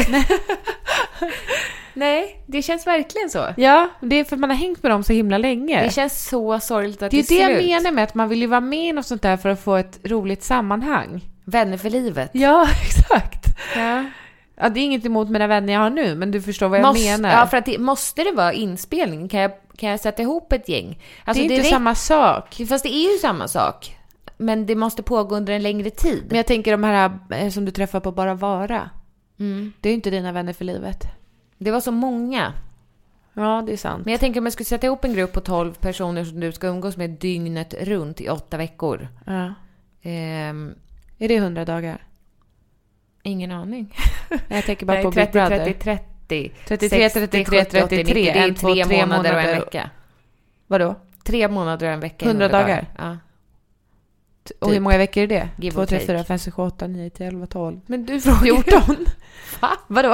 Nej, det känns verkligen så. Ja, det är för att man har hängt med dem så himla länge. Det känns så sorgligt att det är det är det slut. jag menar med att man vill ju vara med i något sånt där för att få ett roligt sammanhang. Vänner för livet. Ja, exakt. Ja. Ja, det är inget emot mina vänner jag har nu, men du förstår vad jag menar. Ja, för att måste det vara inspelning? Kan jag sätta ihop ett gäng? Alltså, det är inte samma sak. Fast det är ju samma sak. Men det måste pågå under en längre tid. Men jag tänker de här som du träffar på Bara Vara. Det är ju inte dina vänner för livet. Det var så många. Ja, det är sant. Men jag tänker om jag skulle sätta ihop en grupp på 12 personer som du ska umgås med dygnet runt i 8 veckor. Ja. Är det 100 dagar? Ingen aning. Jag tänker bara på 30, Big Brother. 30, 33, 33, 33. Det är 3 månader och en vecka. Vadå? 3 månader och en vecka. 100 dagar? Ja. Och hur många veckor är det? Give 2, or 3, take. 4, 5, 6, 7, 8, 9, 10, 11, 12. Men du frågar 14. Va? Vadå?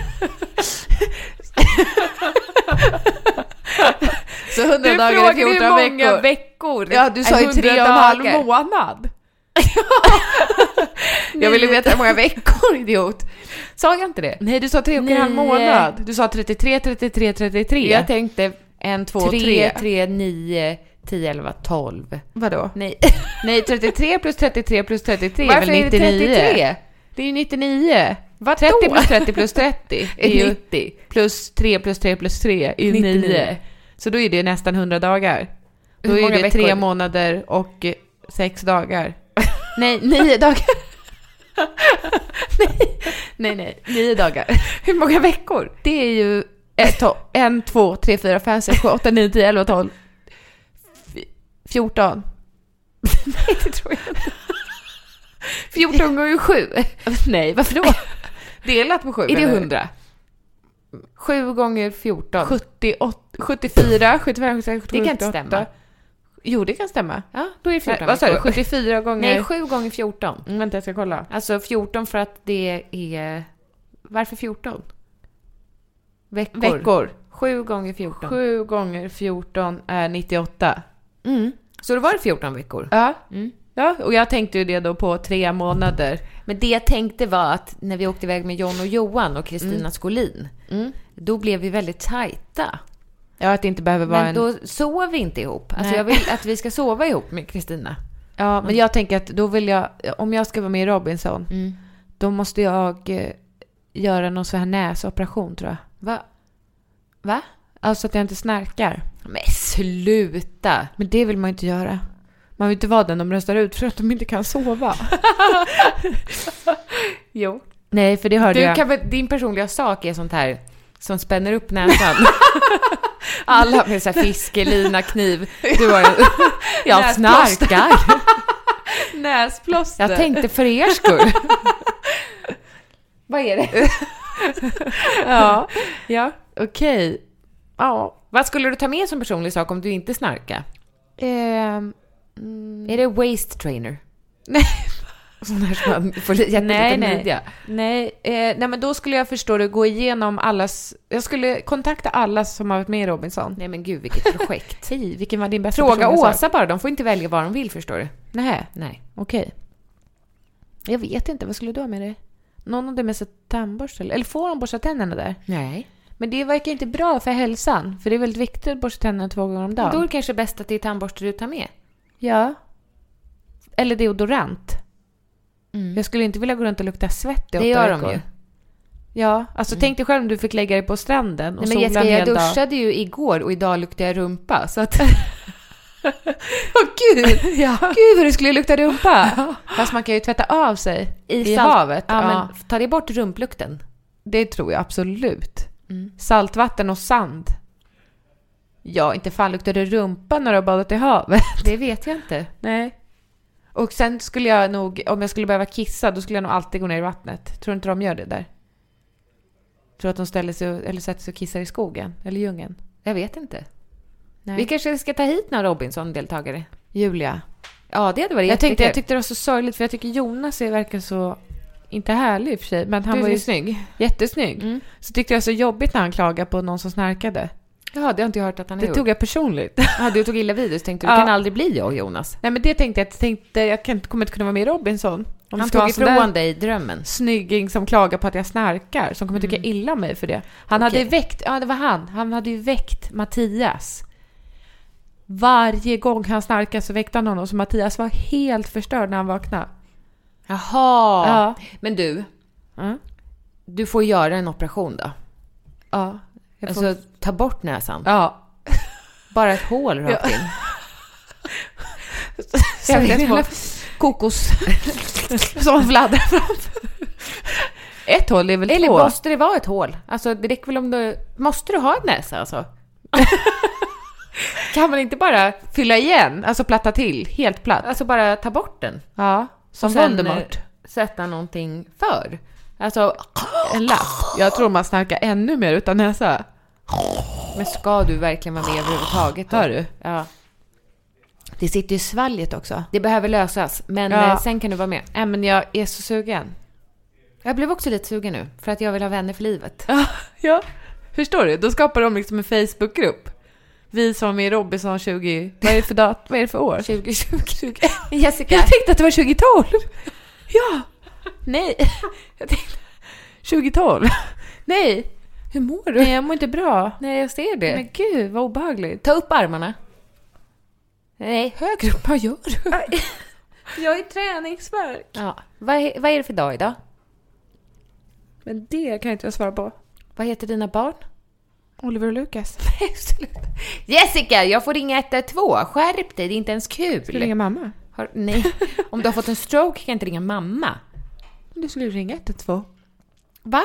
Så 100 dagar är 14 många veckor. veckor. Ja, du sa ju 3,5 månad. Jag ville veta hur många veckor, idiot. Sa jag inte det? Nej, du sa 3,5 månad. Du sa 33, 33, 33. Jag tänkte 1, 2, 3, 3. 3, 9, 10, 11, 12. Vadå? Nej. Nej, 33 plus 33 plus 33 är Varför väl är det 99? 33? Det är ju 99. Vad 30 plus 30 plus 30 är ju 90. plus 3 plus 3 plus 3 är ju 9. Så då är det nästan 100 dagar. Då Hur är många det veckor? 3 månader och 6 dagar. Nej, 9 dagar. nej, 9 dagar. Hur många veckor? Det är ju 1, 2, 3, 4, 5, 6, 7, 8, 9, 10, 11, 12, 14. Nej, det tror jag inte. 14 gånger 7. Nej, varför då? Delat på 7. Är det 100? 7 gånger 14. 78, 74, 75, 76, 77, Det kan inte 78. stämma. Jo, det kan stämma. Ja, då är det 14 Vad sa du? veckor. 74 gånger... Nej, 7 gånger 14. Vänta, jag ska kolla. Alltså 14 för att det är... Varför 14? Veckor. 7 gånger 14. 7 gånger 14 är 98. Så då var det 14 veckor. Ja. Ja, och jag tänkte ju det då på 3 månader. Men det jag tänkte var att när vi åkte iväg med John och Johan och Kristina Skolin, då blev vi väldigt tajta. Ja, att det inte behöver vara Men då sover vi inte ihop. Alltså jag vill att vi ska sova ihop med Kristina. Ja, men jag tänker att då vill jag, om jag ska vara med i Robinson, då måste jag göra någon sån här näsoperation, tror jag. Va? Alltså att jag inte snarkar. Men sluta. Men det vill man inte göra. Man vill inte vara den de röstar ut för att de inte kan sova. Jo. Nej, för det hörde jag. Din personliga sak är sånt här som spänner upp näsan. Alla med så här fiskelina, kniv. Du har jag snarkar. Näsplåster. Jag tänkte för er skull. Vad är det? Ja. Okej. Ja. Vad skulle du ta med som personlig sak om du inte snarkar? Är det waist trainer? Nej. Sån här som man får jätteliten midja. Nej, men då skulle jag gå igenom allas. Jag skulle kontakta alla som har varit med i Robinson. Nej men gud, vilket projekt. Hej, vilken var din bästa Fråga Åsa bara, de får inte välja vad de vill, förstår du. Nej. Okej. Jag vet inte, vad skulle du ha med dig? Någon hade med sig tandborste, eller får de borsta tänderna där? Nej. Men det verkar inte bra för hälsan, för det är väldigt viktigt att borsta tänderna 2 gånger om dagen. Då är det kanske bäst att det är tandborste du tar med. Ja. Eller deodorant. Jag skulle inte vilja gå runt och lukta svett i 8 veckor. Det gör de ju. Ja, alltså tänk dig själv om du fick lägga dig på stranden och men sola en hel dag. Jag duschade ju igår och idag luktar jag rumpa, så att... Gud! Gud vad det skulle lukta rumpa. Fast man kan ju tvätta av sig i havet. Ja, men ta det bort rumplukten. Det tror jag absolut. Saltvatten och sand. Ja, inte fan luktar det rumpa när du har badat i havet. Det vet jag inte. Nej. Och sen skulle jag nog, om jag skulle behöva kissa, då skulle jag nog alltid gå ner i vattnet. Tror inte de gör det där? Tror att de ställer sig eller sätter sig och kissar i skogen eller djungeln? Jag vet inte. Nej. Vi kanske ska ta hit några Robinson-deltagare. Julia. Ja, det hade varit jag tyckte det var så sorgligt, för jag tycker Jonas verkar så, inte härlig i och för sig, men han var ju snygg. Jättesnygg. Så tyckte jag så jobbigt när han klagade på någon som snarkade. Ja, det har inte jag hört att han har gjort. Det tog jag personligt. Ja, du tog illa vid det, så tänkte du kan aldrig bli jag och Jonas. Nej, men det tänkte jag kommer inte kunna vara med i Robinson. Om han tog ifrån dig drömmen. Snygging som klagar på att jag snarkar, som kommer tycka illa om mig för det. Han hade väckt, det var han hade ju väckt Mattias. Varje gång han snarkade så väckte han honom, så Mattias var helt förstörd när han vaknade. Jaha. Ja. Men du får göra en operation då. Ja. Alltså ta bort näsan. Ja. Bara ett hål rakt in. Jag vet inte. Kokos. Som fladdrar framför. Ett hål är väl 2? Eller måste det vara ett hål? Alltså det räcker väl om du... Måste du ha en näsa alltså? Kan man inte bara fylla igen? Alltså platta till. Helt platt. Alltså bara ta bort den. Ja. Som Voldemort. Sätta någonting för. Alltså en lapp. Jag tror man snarkar ännu mer utan näsa. Men ska du verkligen vara med överhuvudtaget då? Hör du? Ja. Det sitter i svalget också. Det behöver lösas. Men sen kan du vara med. Men jag är så sugen. Jag blev också lite sugen nu. För att jag vill ha vänner för livet. Ja. Förstår du? Då skapar de liksom en Facebookgrupp. Vi som är med i Robinson 20... Vad är det för år? 2020. Jessica. Jag tänkte att det var 2012. Ja. Nej. Jag tänkte 2012. Nej. Hur mår du? Nej, jag mår inte bra. Nej, jag ser det. Men gud, vad obehagligt. Ta upp armarna. Nej, högre upp. Vad gör du? Jag är träningsvärk. Ja. Vad är det för dag idag? Men det kan jag inte svara på. Vad heter dina barn? Oliver och Lukas. Jessica, jag får ringa 112. Skärp dig, det är inte ens kul. Ska du ringa mamma? Nej, om du har fått en stroke kan jag inte ringa mamma. Du skulle ringa 112. Va?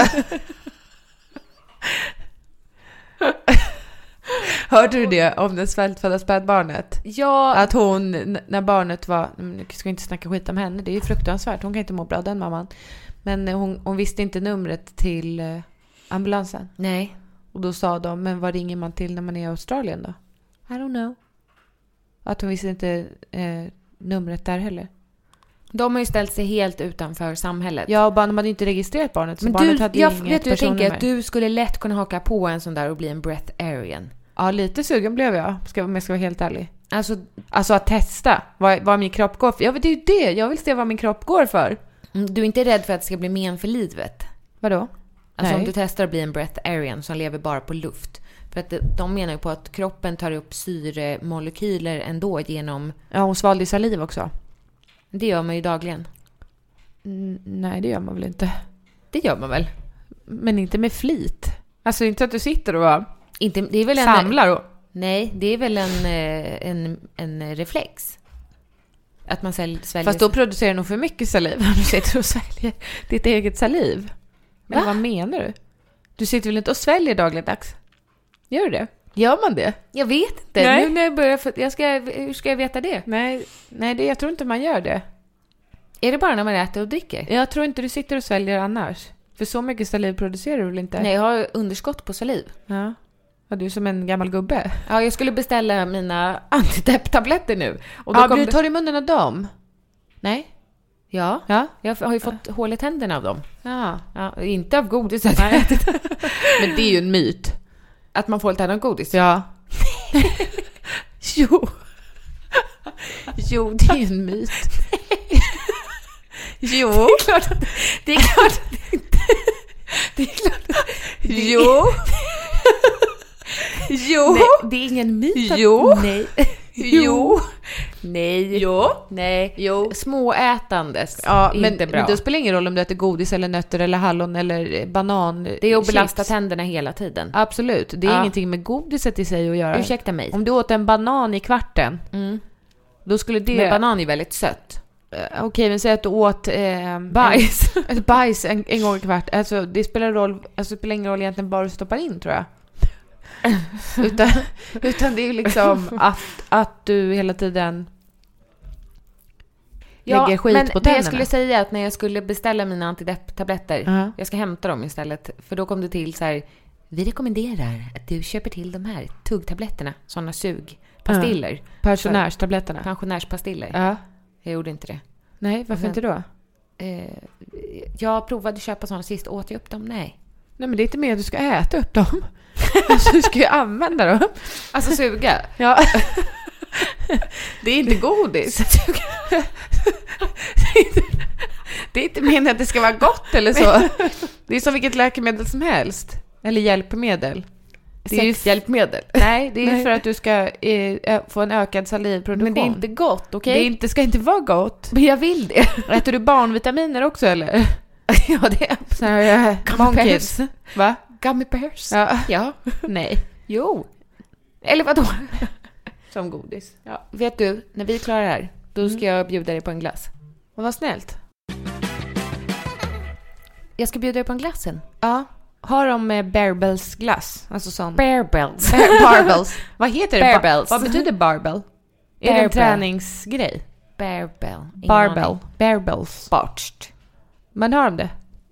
Hörde du det om det svältfödda spädbarnet? Ja. Att hon, när barnet var... Nu ska inte snacka skit om henne. Det är ju fruktansvärt. Hon kan inte må bra, den mamman. Men hon visste inte numret till ambulansen. Nej. Och då sa de, men vad ringer man till när man är i Australien då? I don't know. Att hon visste inte numret där heller. De har ju ställt sig helt utanför samhället. Ja, och de hade inte registrerat barnet. Så men barnet hade jag tänker att du skulle lätt kunna haka på en sån där och bli en breatharian. Ja, lite sugen blev jag. Om jag ska vara helt ärlig. Alltså att testa vad min kropp går för. Ja, det är ju det. Jag vill se vad min kropp går för. Du är inte rädd för att det ska bli men för livet? Vadå? Alltså om du testar att bli en breatharian som lever bara på luft. För att de menar ju på att kroppen tar upp syremolekyler ändå genom... Ja, hon svalde saliv också. Det gör man ju dagligen. Nej, det gör man väl inte. Det gör man väl? Men inte med flit. Alltså inte att du sitter och inte, det är väl samlar och... Nej, det är väl en reflex. Att man sväljer... Fast då producerar nog för mycket saliv när du sitter och sväljer ditt eget saliv. Men vad menar du? Du sitter väl inte och sväljer dagligdags? Gör du det? Gör man det? Jag vet inte. Nej. Nu när jag börjar... hur ska jag veta det? Nej, jag tror inte man gör det. Är det bara när man äter och dricker? Jag tror inte du sitter och sväljer annars. För så mycket saliv producerar du väl inte? Nej, jag har underskott på saliv. Ja. Var du som en gammal gubbe? Ja, jag skulle beställa mina antidepp-tabletter nu. Och då du tar i munnen av dem? Nej. Ja. Jag har ju fått hål i tänderna av dem. Ja. Inte av godis. Men det är ju en myt. Att man får hål i tänderna av godis? Ja. Jo, det är ju en myt. Jo. Det är klart att det inte... Det är klart att... Jo. Nej, det är ingen myt. Jo. Nej. Jo. Nej. Jo. Nej. Jo. Småätandes. Ja, men men inte bra. det spelar ingen roll om du äter godis eller nötter eller hallon eller banan. Det är att belasta chips. tänderna hela tiden. Absolut. Det är ingenting med godiset i sig att göra. Ursäkta mig. Om du åt en banan i kvarten, då skulle det... Men banan är väldigt sött. Okej, men säg att du åt bajs. Bajs en gång i kvart. Alltså, det spelar ingen roll egentligen bara du stoppar in, tror jag. utan det är ju liksom att du hela tiden lägger skit på tänderna. Det jag skulle säga att när jag skulle beställa mina antidepp-tabletter, jag ska hämta dem istället. För då kom det till så här: vi rekommenderar att du köper till de här tuggtabletterna, sådana sugpastiller. Pensionärstabletterna. Pensionärspastiller. Ja. Jag gjorde inte det. Nej, varför inte då? Jag provade köpa sådana sist. Åt jag upp dem? Nej, men det är inte mer att du ska äta upp dem. Alltså, du ska ju använda dem. Alltså suga. Ja. Det är inte godis. Det är inte meningen att det ska vara gott eller så. Det är som vilket läkemedel som helst. Eller hjälpmedel. Det är ju hjälpmedel. Nej, det är för att du ska få en ökad salivproduktion. Men det är inte gott, okej? Det ska inte vara gott. Men jag vill det. Äter du barnvitaminer också, eller? Ja, det är. Så här, Gummy bears. Va? Gummy bears. Ja. Nej. Jo. Eller vadå? Som godis. Ja. Vet du, när vi klarar det här, då ska jag bjuda dig på en glass. Och vad snällt. Jag ska bjuda dig på en glassen. Ja. Har de Bearbells glass? Alltså sån. Bearbells. Barbells. Vad heter det? Bearbells. Vad betyder barbell? Är det en träningsgrej? Barbell. Barbell. Bearbells. Botched. Men har de det?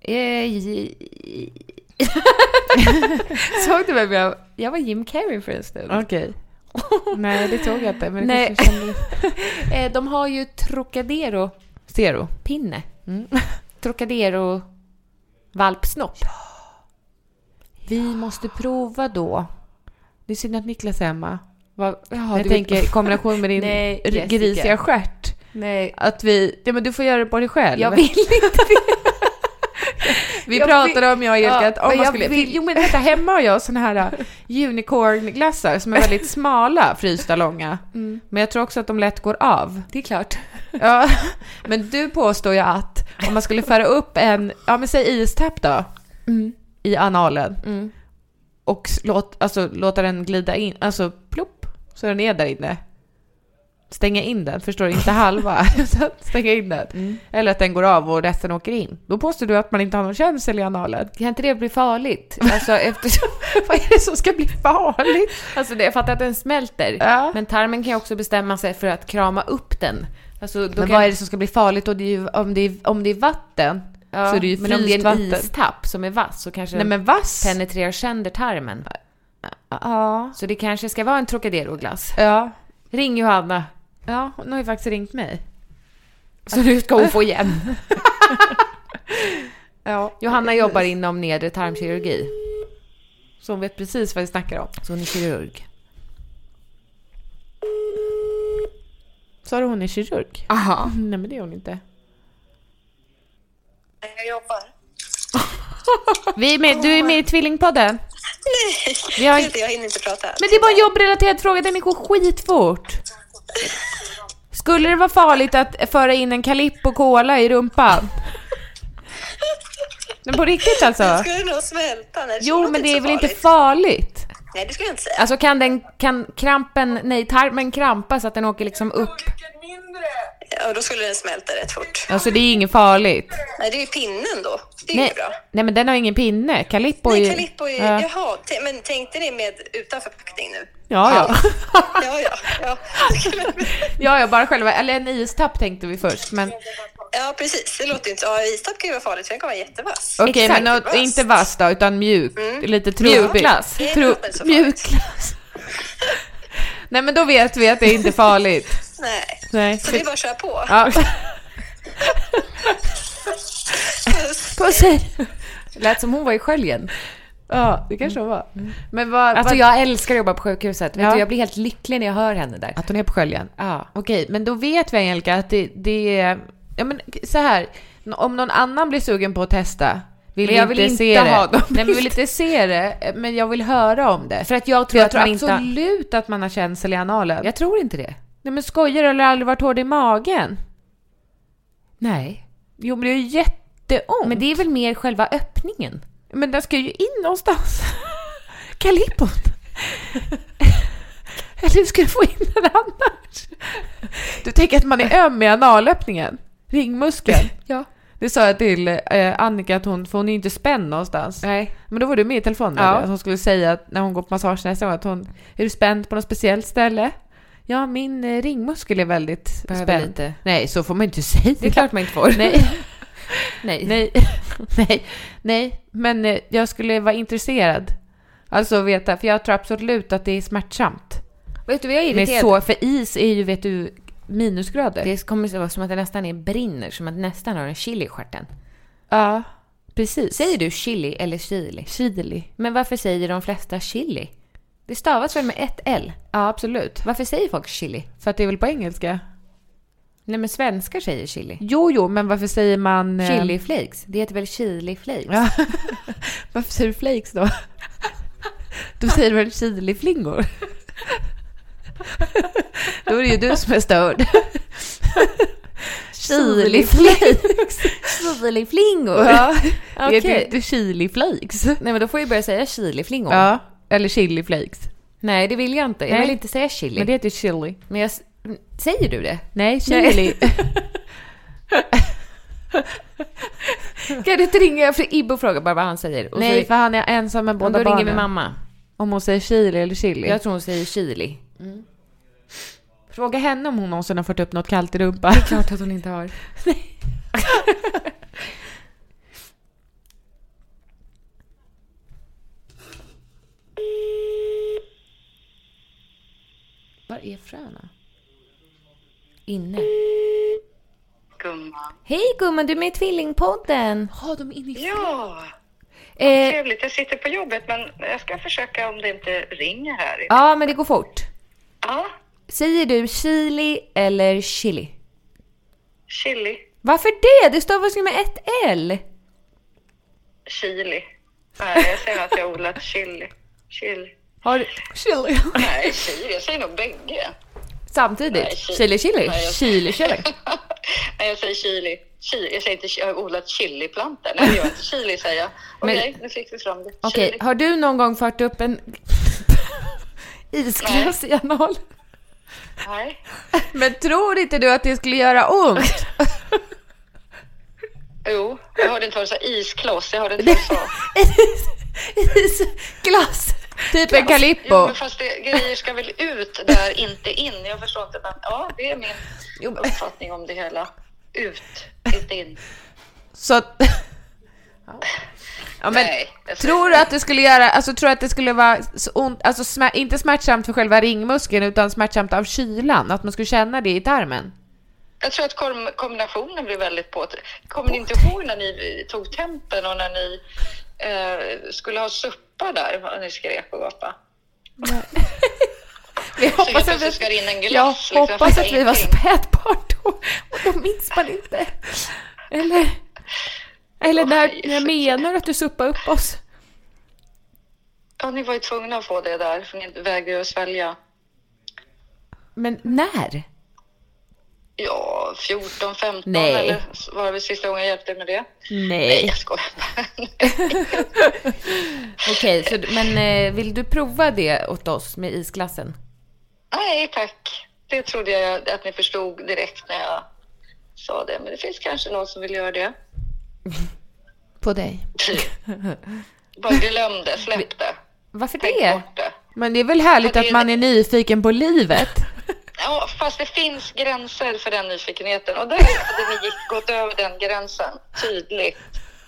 Såg du vem jag var Jim Carrey för en stund. Okej. Nej, det såg jag inte. Men nej. De har ju Trocadero. Zero. Pinne. Trocadero valpsnopp. Ja. Vi måste prova då. Det är synd att Niklas är hemma. Jag tänker i kombination med din grisiga stjärt. Nej. Att men du får göra det på dig själv. Jag vill inte det. Vi pratade om jag och Erik att om man skulle... Jo, men vänta, hemma har jag såna här unicorn-glassar som är väldigt smala, frysta långa. Men jag tror också att de lätt går av. Det är klart. Ja, men du påstår ju att om man skulle föra upp men säg istapp då, i analen och låta den glida in, alltså plopp, så den är där inne. Stänga in den, förstår du? Inte halva. Stänga in den. Eller att den går av och resten åker in. Då påstår du att man inte har någon känsel i analen. Kan inte det bli farligt? Alltså, eftersom... Vad är det som ska bli farligt? Alltså, jag fattar att den smälter. Ja. Men tarmen kan ju också bestämma sig för att krama upp den. Alltså, men vad är det som ska bli farligt? Och det är ju, om det är vatten, så är det ju fryst vatten. Men om det är en istapp som är vass så kanske den penetrerar sönder tarmen. Ja. Så det kanske ska vara en Trocadero-glass. Ja. Ring Johanna. Ja, hon har ju faktiskt ringt mig. Så nu ska hon få igen. Ja, Johanna jobbar inom nedre tarmkirurgi. Så hon vet precis vad vi snackar om. Så hon är kirurg. Sa du hon är kirurg? Aha. Nej, men det är hon inte. Jag jobbar. Du är med i Tvillingpodden. Nej, jag hinner inte prata. Men det var en jobbrelaterad fråga, den går skitfort. Skulle det vara farligt att föra in en Calippo Cola i rumpan? Men på riktigt alltså? Den skulle nog smälta. Jo, men det är väl inte farligt? Nej, det skulle jag inte säga. Alltså tarmen krampa så att den åker liksom upp? Ja, då skulle den smälta rätt fort. Alltså det är inget farligt. Nej, det är ju pinnen då. Det är ju bra. Nej, men den har ingen pinne. Calippo är... Calippo är... Ja. Jaha, men tänkte ni med utan förpackning nu? Ja. Ja, bara själva... Eller en istapp tänkte vi först, men... Ja, precis. Det låter ju inte... Ja, istapp kan ju vara farligt, för den kan vara jättevass. Okej, men inte vass då, utan mjuk. Lite mjukglass. Mjukglass. Nej, men då vet vi att det är inte farligt. Nej. Så det är bara att köra på. Ja. Puss. Lät som hon var i sköljen. Ja, det kanske hon var. Men alltså jag älskar att jobba på sjukhuset. Vet du, jag blir helt lycklig när jag hör henne där. Att hon är på sköljen? Ja. Okej, men då vet vi, Angelica, att det är... Ja, men så här. Om någon annan blir sugen på att testa... Jag vill inte se det. Nej, jag vill inte se det, men jag vill höra om det. För att jag tror absolut att man har känsel i analen. Jag tror inte det. Nej, men skojar du, eller aldrig varit hård i magen? Nej. Jo, men det är ju jätteont. Men det är väl mer själva öppningen. Men den ska ju in någonstans. Kalippon. Eller hur ska du få in den annars? Du tänker att man är öm i analöppningen? Ringmuskeln? Ja. Det sa jag till Annika att hon är inte spänd någonstans. Nej. Men då var du med i telefonen. Ja. Att hon skulle säga att när hon går på massage nästa gång att är du spänd på något speciellt ställe? Ja, min ringmuskel är väldigt spänd. Lite. Nej, så får man inte säga. Det är klart man inte får. Nej. Men jag skulle vara intresserad. Alltså veta, för jag tror absolut att det är smärtsamt. Vet du vad jag är irriterad? För is är ju, vet du, minusgrader. Det kommer att vara som att det nästan är brinner, som att nästan har en chili i stjärten. Ja, precis. Säger du chili eller chili? Chili. Men varför säger de flesta chili? Det stavas väl med ett L? Ja, absolut. Varför säger folk chili? För att det är väl på engelska. Nej, men svenskar säger chili. Jo, men varför säger man... Chili flakes. Det heter väl chili flakes? Ja. Varför säger du flakes då? Du säger väl chiliflingor? Då är det ju du som är störd. Chiliflakes. Chiliflingor. Ja, okej. Det är inte chiliflakes. Nej, men då får jag börja säga chiliflingor. Ja, eller chiliflakes. Nej, det vill jag inte. Jag vill inte säga chili. Men det heter chili. Men säger du det? Nej, chili. Kan du inte ringa för Ibbo och fråga bara vad han säger? Och nej, för han är ensam med båda barnen. Då ringer vi mamma. Om hon säger chili eller chili. Jag tror hon säger chili. Fråga henne om hon någonsin har fått upp något kallt i rumpan. Det är klart att hon inte har. Nej. Var är fröna? Inne. Gumman. Hej gumman, du är med i Tvillingpodden. Ja, de är inne i Ja. Trevligt, jag sitter på jobbet, men jag ska försöka om det inte ringer här. Ja, men det går fort. Ja. Säger du chili eller chili? Chili. Varför det? Det stavas ju med ett L. Chili. Nej, jag säger att jag har odlat chili. Chili. Har du chili? Nej, chili. Jag säger nog bägge. Samtidigt? Nej, chili. Nej, chili. Nej, jag säger chili. Jag säger inte jag har odlat chiliplantor. Nej, jag gör inte chili, säger jag. Okej, nu fick vi fram det. Okej, har du någon gång fört upp en isglass i anal? Nej. Men tror inte du att det skulle göra ont? Jo, jag hörde inte vad du sa. Iskloss, jag hörde inte vad du sa. Isglass. Typ en Calippo. Jo, men fast grejer ska väl ut där, inte in. Jag förstår inte, men ja, det är min uppfattning om det hela. Ut, inte in. Så att... Ja, men nej, tror du att det skulle göra, alltså tror att det skulle vara så ont, alltså inte smärtsamt för själva ringmuskeln utan smärtsamt av kylan, att man skulle känna det i tarmen? Jag tror att kombinationen blir väldigt Kommer ni inte ihåg när ni tog tempen och när ni skulle ha suppa där och ni skrek och gapa? Nej. Vi hoppas att ska in en glass, jag hoppas att vi var spädbarn då, och då minns man inte. Eller när jag menar att du suppar upp oss. Ja, ni var ju tvungna att få det där, för ni vägrade att svälja. Men när? Ja, 14, 15 Nej. eller var det sista gången jag hjälpte med det? Nej. Jag skojar. Okej, men vill du prova det åt oss med isglassen? Nej, tack. Det trodde jag att ni förstod direkt när jag sa det. Men det finns kanske någon som vill göra det. På dig. Bara glöm det, släpp det. Varför Tänk det? bort det. Men det är väl härligt att man är nyfiken på livet? Ja, fast det finns gränser för den nyfikenheten. Och där hade ni gått över den gränsen. Tydligt.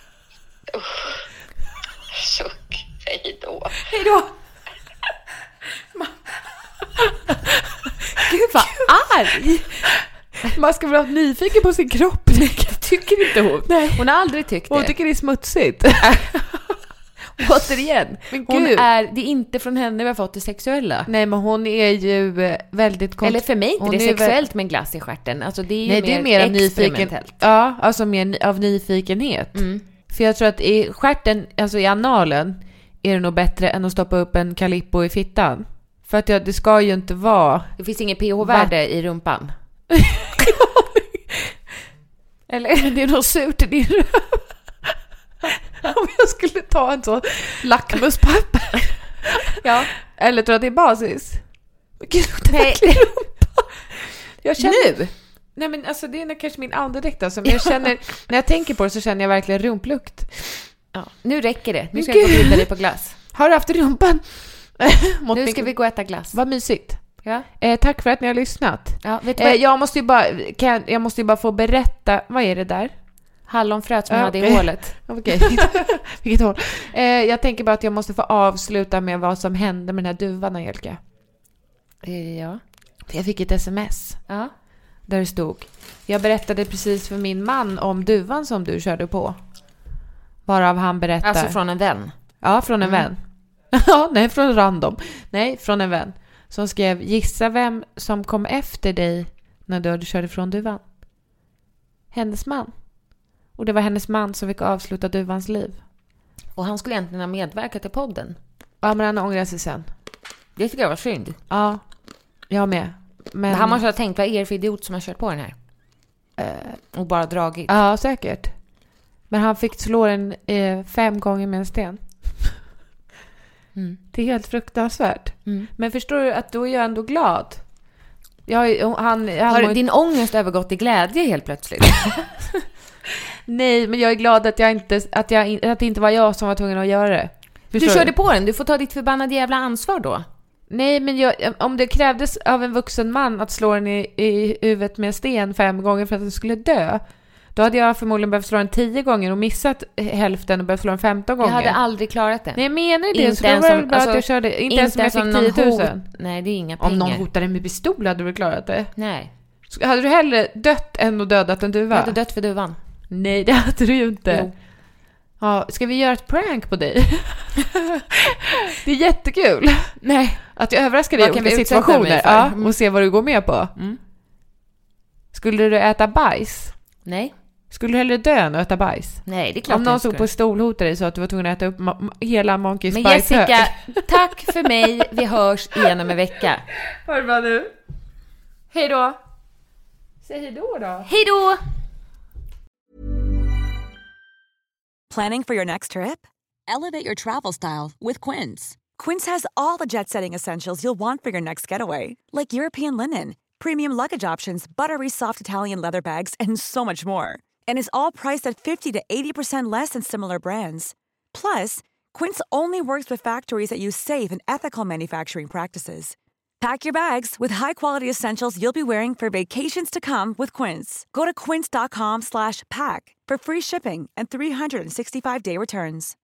Suck. Hej då. Hej då! Gud vad arg! Man ska väl vara nyfiken på sin kropp? Tycker inte hon? Nej. Hon har aldrig tyckt det. Hon tycker det är smutsigt. Återigen, Men hon gud. det är inte från henne vi har fått det sexuella. Nej, men hon är ju väldigt... Eller för mig inte hon det är sexuellt med en glass i stjärten. Alltså det är ju Nej, det är mer av experimentellt. Ja, alltså mer av nyfikenhet. För jag tror att i stjärten, alltså i analen, är det nog bättre än att stoppa upp en Calippo i fittan. För att det ska ju inte vara... Det finns ingen pH-värde i rumpan. Eller det är något surt i din röv. Om jag skulle ta en sån lackmuspapper. Ja. Eller tror att det är basis. Gud, Nej. Jag känner... Nu? Nej, men alltså det är kanske min andedräkt alltså. Men jag känner, när jag tänker på det så känner jag verkligen rumplukt. Ja. Nu räcker det. Nu Men ska jag gå gud. vidare på glass. Har du haft rumpan? Nu ska vi gå och äta glass. Vad mysigt. Ja. Tack för att ni har lyssnat. Ja, vet du vad? Jag måste ju bara få berätta. Vad är det där? Hallonfröt som Ja, jag hade okej. i hålet. Okej. Vilket håll? Jag tänker bara att jag måste få avsluta med vad som hände med den här duvan, Angelica. Ja. Jag fick ett sms Ja. där det stod: jag berättade precis för min man om duvan som du körde på. Varav han berättar. Alltså från en vän. Ja, från en vän. Ja, nej, från random. Nej, från en vän. Som skrev: gissa vem som kom efter dig när du körde från duvan. Hennes man. Och det var hennes man som fick avsluta duvans liv. Och han skulle egentligen ha medverkat i podden. Ja, men han ångrar sig sen. Det tycker jag var synd. Ja, jag med. Men Han måste ha tänkt, vad är det för idiot som har kört på den här? Och bara dragit. ja, säkert. Men han fick slå den 5 gånger med en sten. Det är helt fruktansvärt. Men förstår du att då är jag ändå glad. Har din ångest övergått i glädje helt plötsligt? Nej, men jag är glad att det inte var jag som var tvungen att göra det. Du körde på den, du får ta ditt förbannade jävla ansvar då. Nej, men om det krävdes av en vuxen man att slå den i huvudet med sten 5 gånger för att den skulle dö, då hade jag förmodligen behövt slå den 10 gånger och missat hälften och behövt slå den 15 gånger. Jag hade aldrig klarat det. Nej, jag menar det. Inte Så det ens var som- väl bra alltså, att jag körde. Inte ens om jag fick 10 000. Nej, det är inga pengar. Om någon hotade med pistol hade du väl klarat det? Nej, Hade du hellre dött än att dödat en duva? jag hade dött för duvan. Nej, det hade du ju inte. Jo. Ja, ska vi göra ett prank på dig? Det är jättekul. Nej. Att jag överraskar dig i Vad kan olika vi utsätta situationer. mig för? Ja, och se vad du går med på. Skulle du äta bajs? Nej. Skulle du hellre dö än att äta bajs? Nej, det är klart Om någon jag stod skulle. på stol hotade dig så att du var tvungen att äta upp hela Monkey Men Spice Jessica, tack för mig. Vi hörs igen om en vecka. Hör vad nu? Hej då. Säg hej då då. Hej då! Planning for your next trip? Elevate your travel style with Quince. Quince has all the jet-setting essentials you'll want for your next getaway, like European linen, premium luggage options, buttery soft Italian leather bags, and so much more. And is all priced at 50 to 80% less than similar brands. Plus, Quince only works with factories that use safe and ethical manufacturing practices. Pack your bags with high-quality essentials you'll be wearing for vacations to come with Quince. Go to quince.com/pack for free shipping and 365-day returns.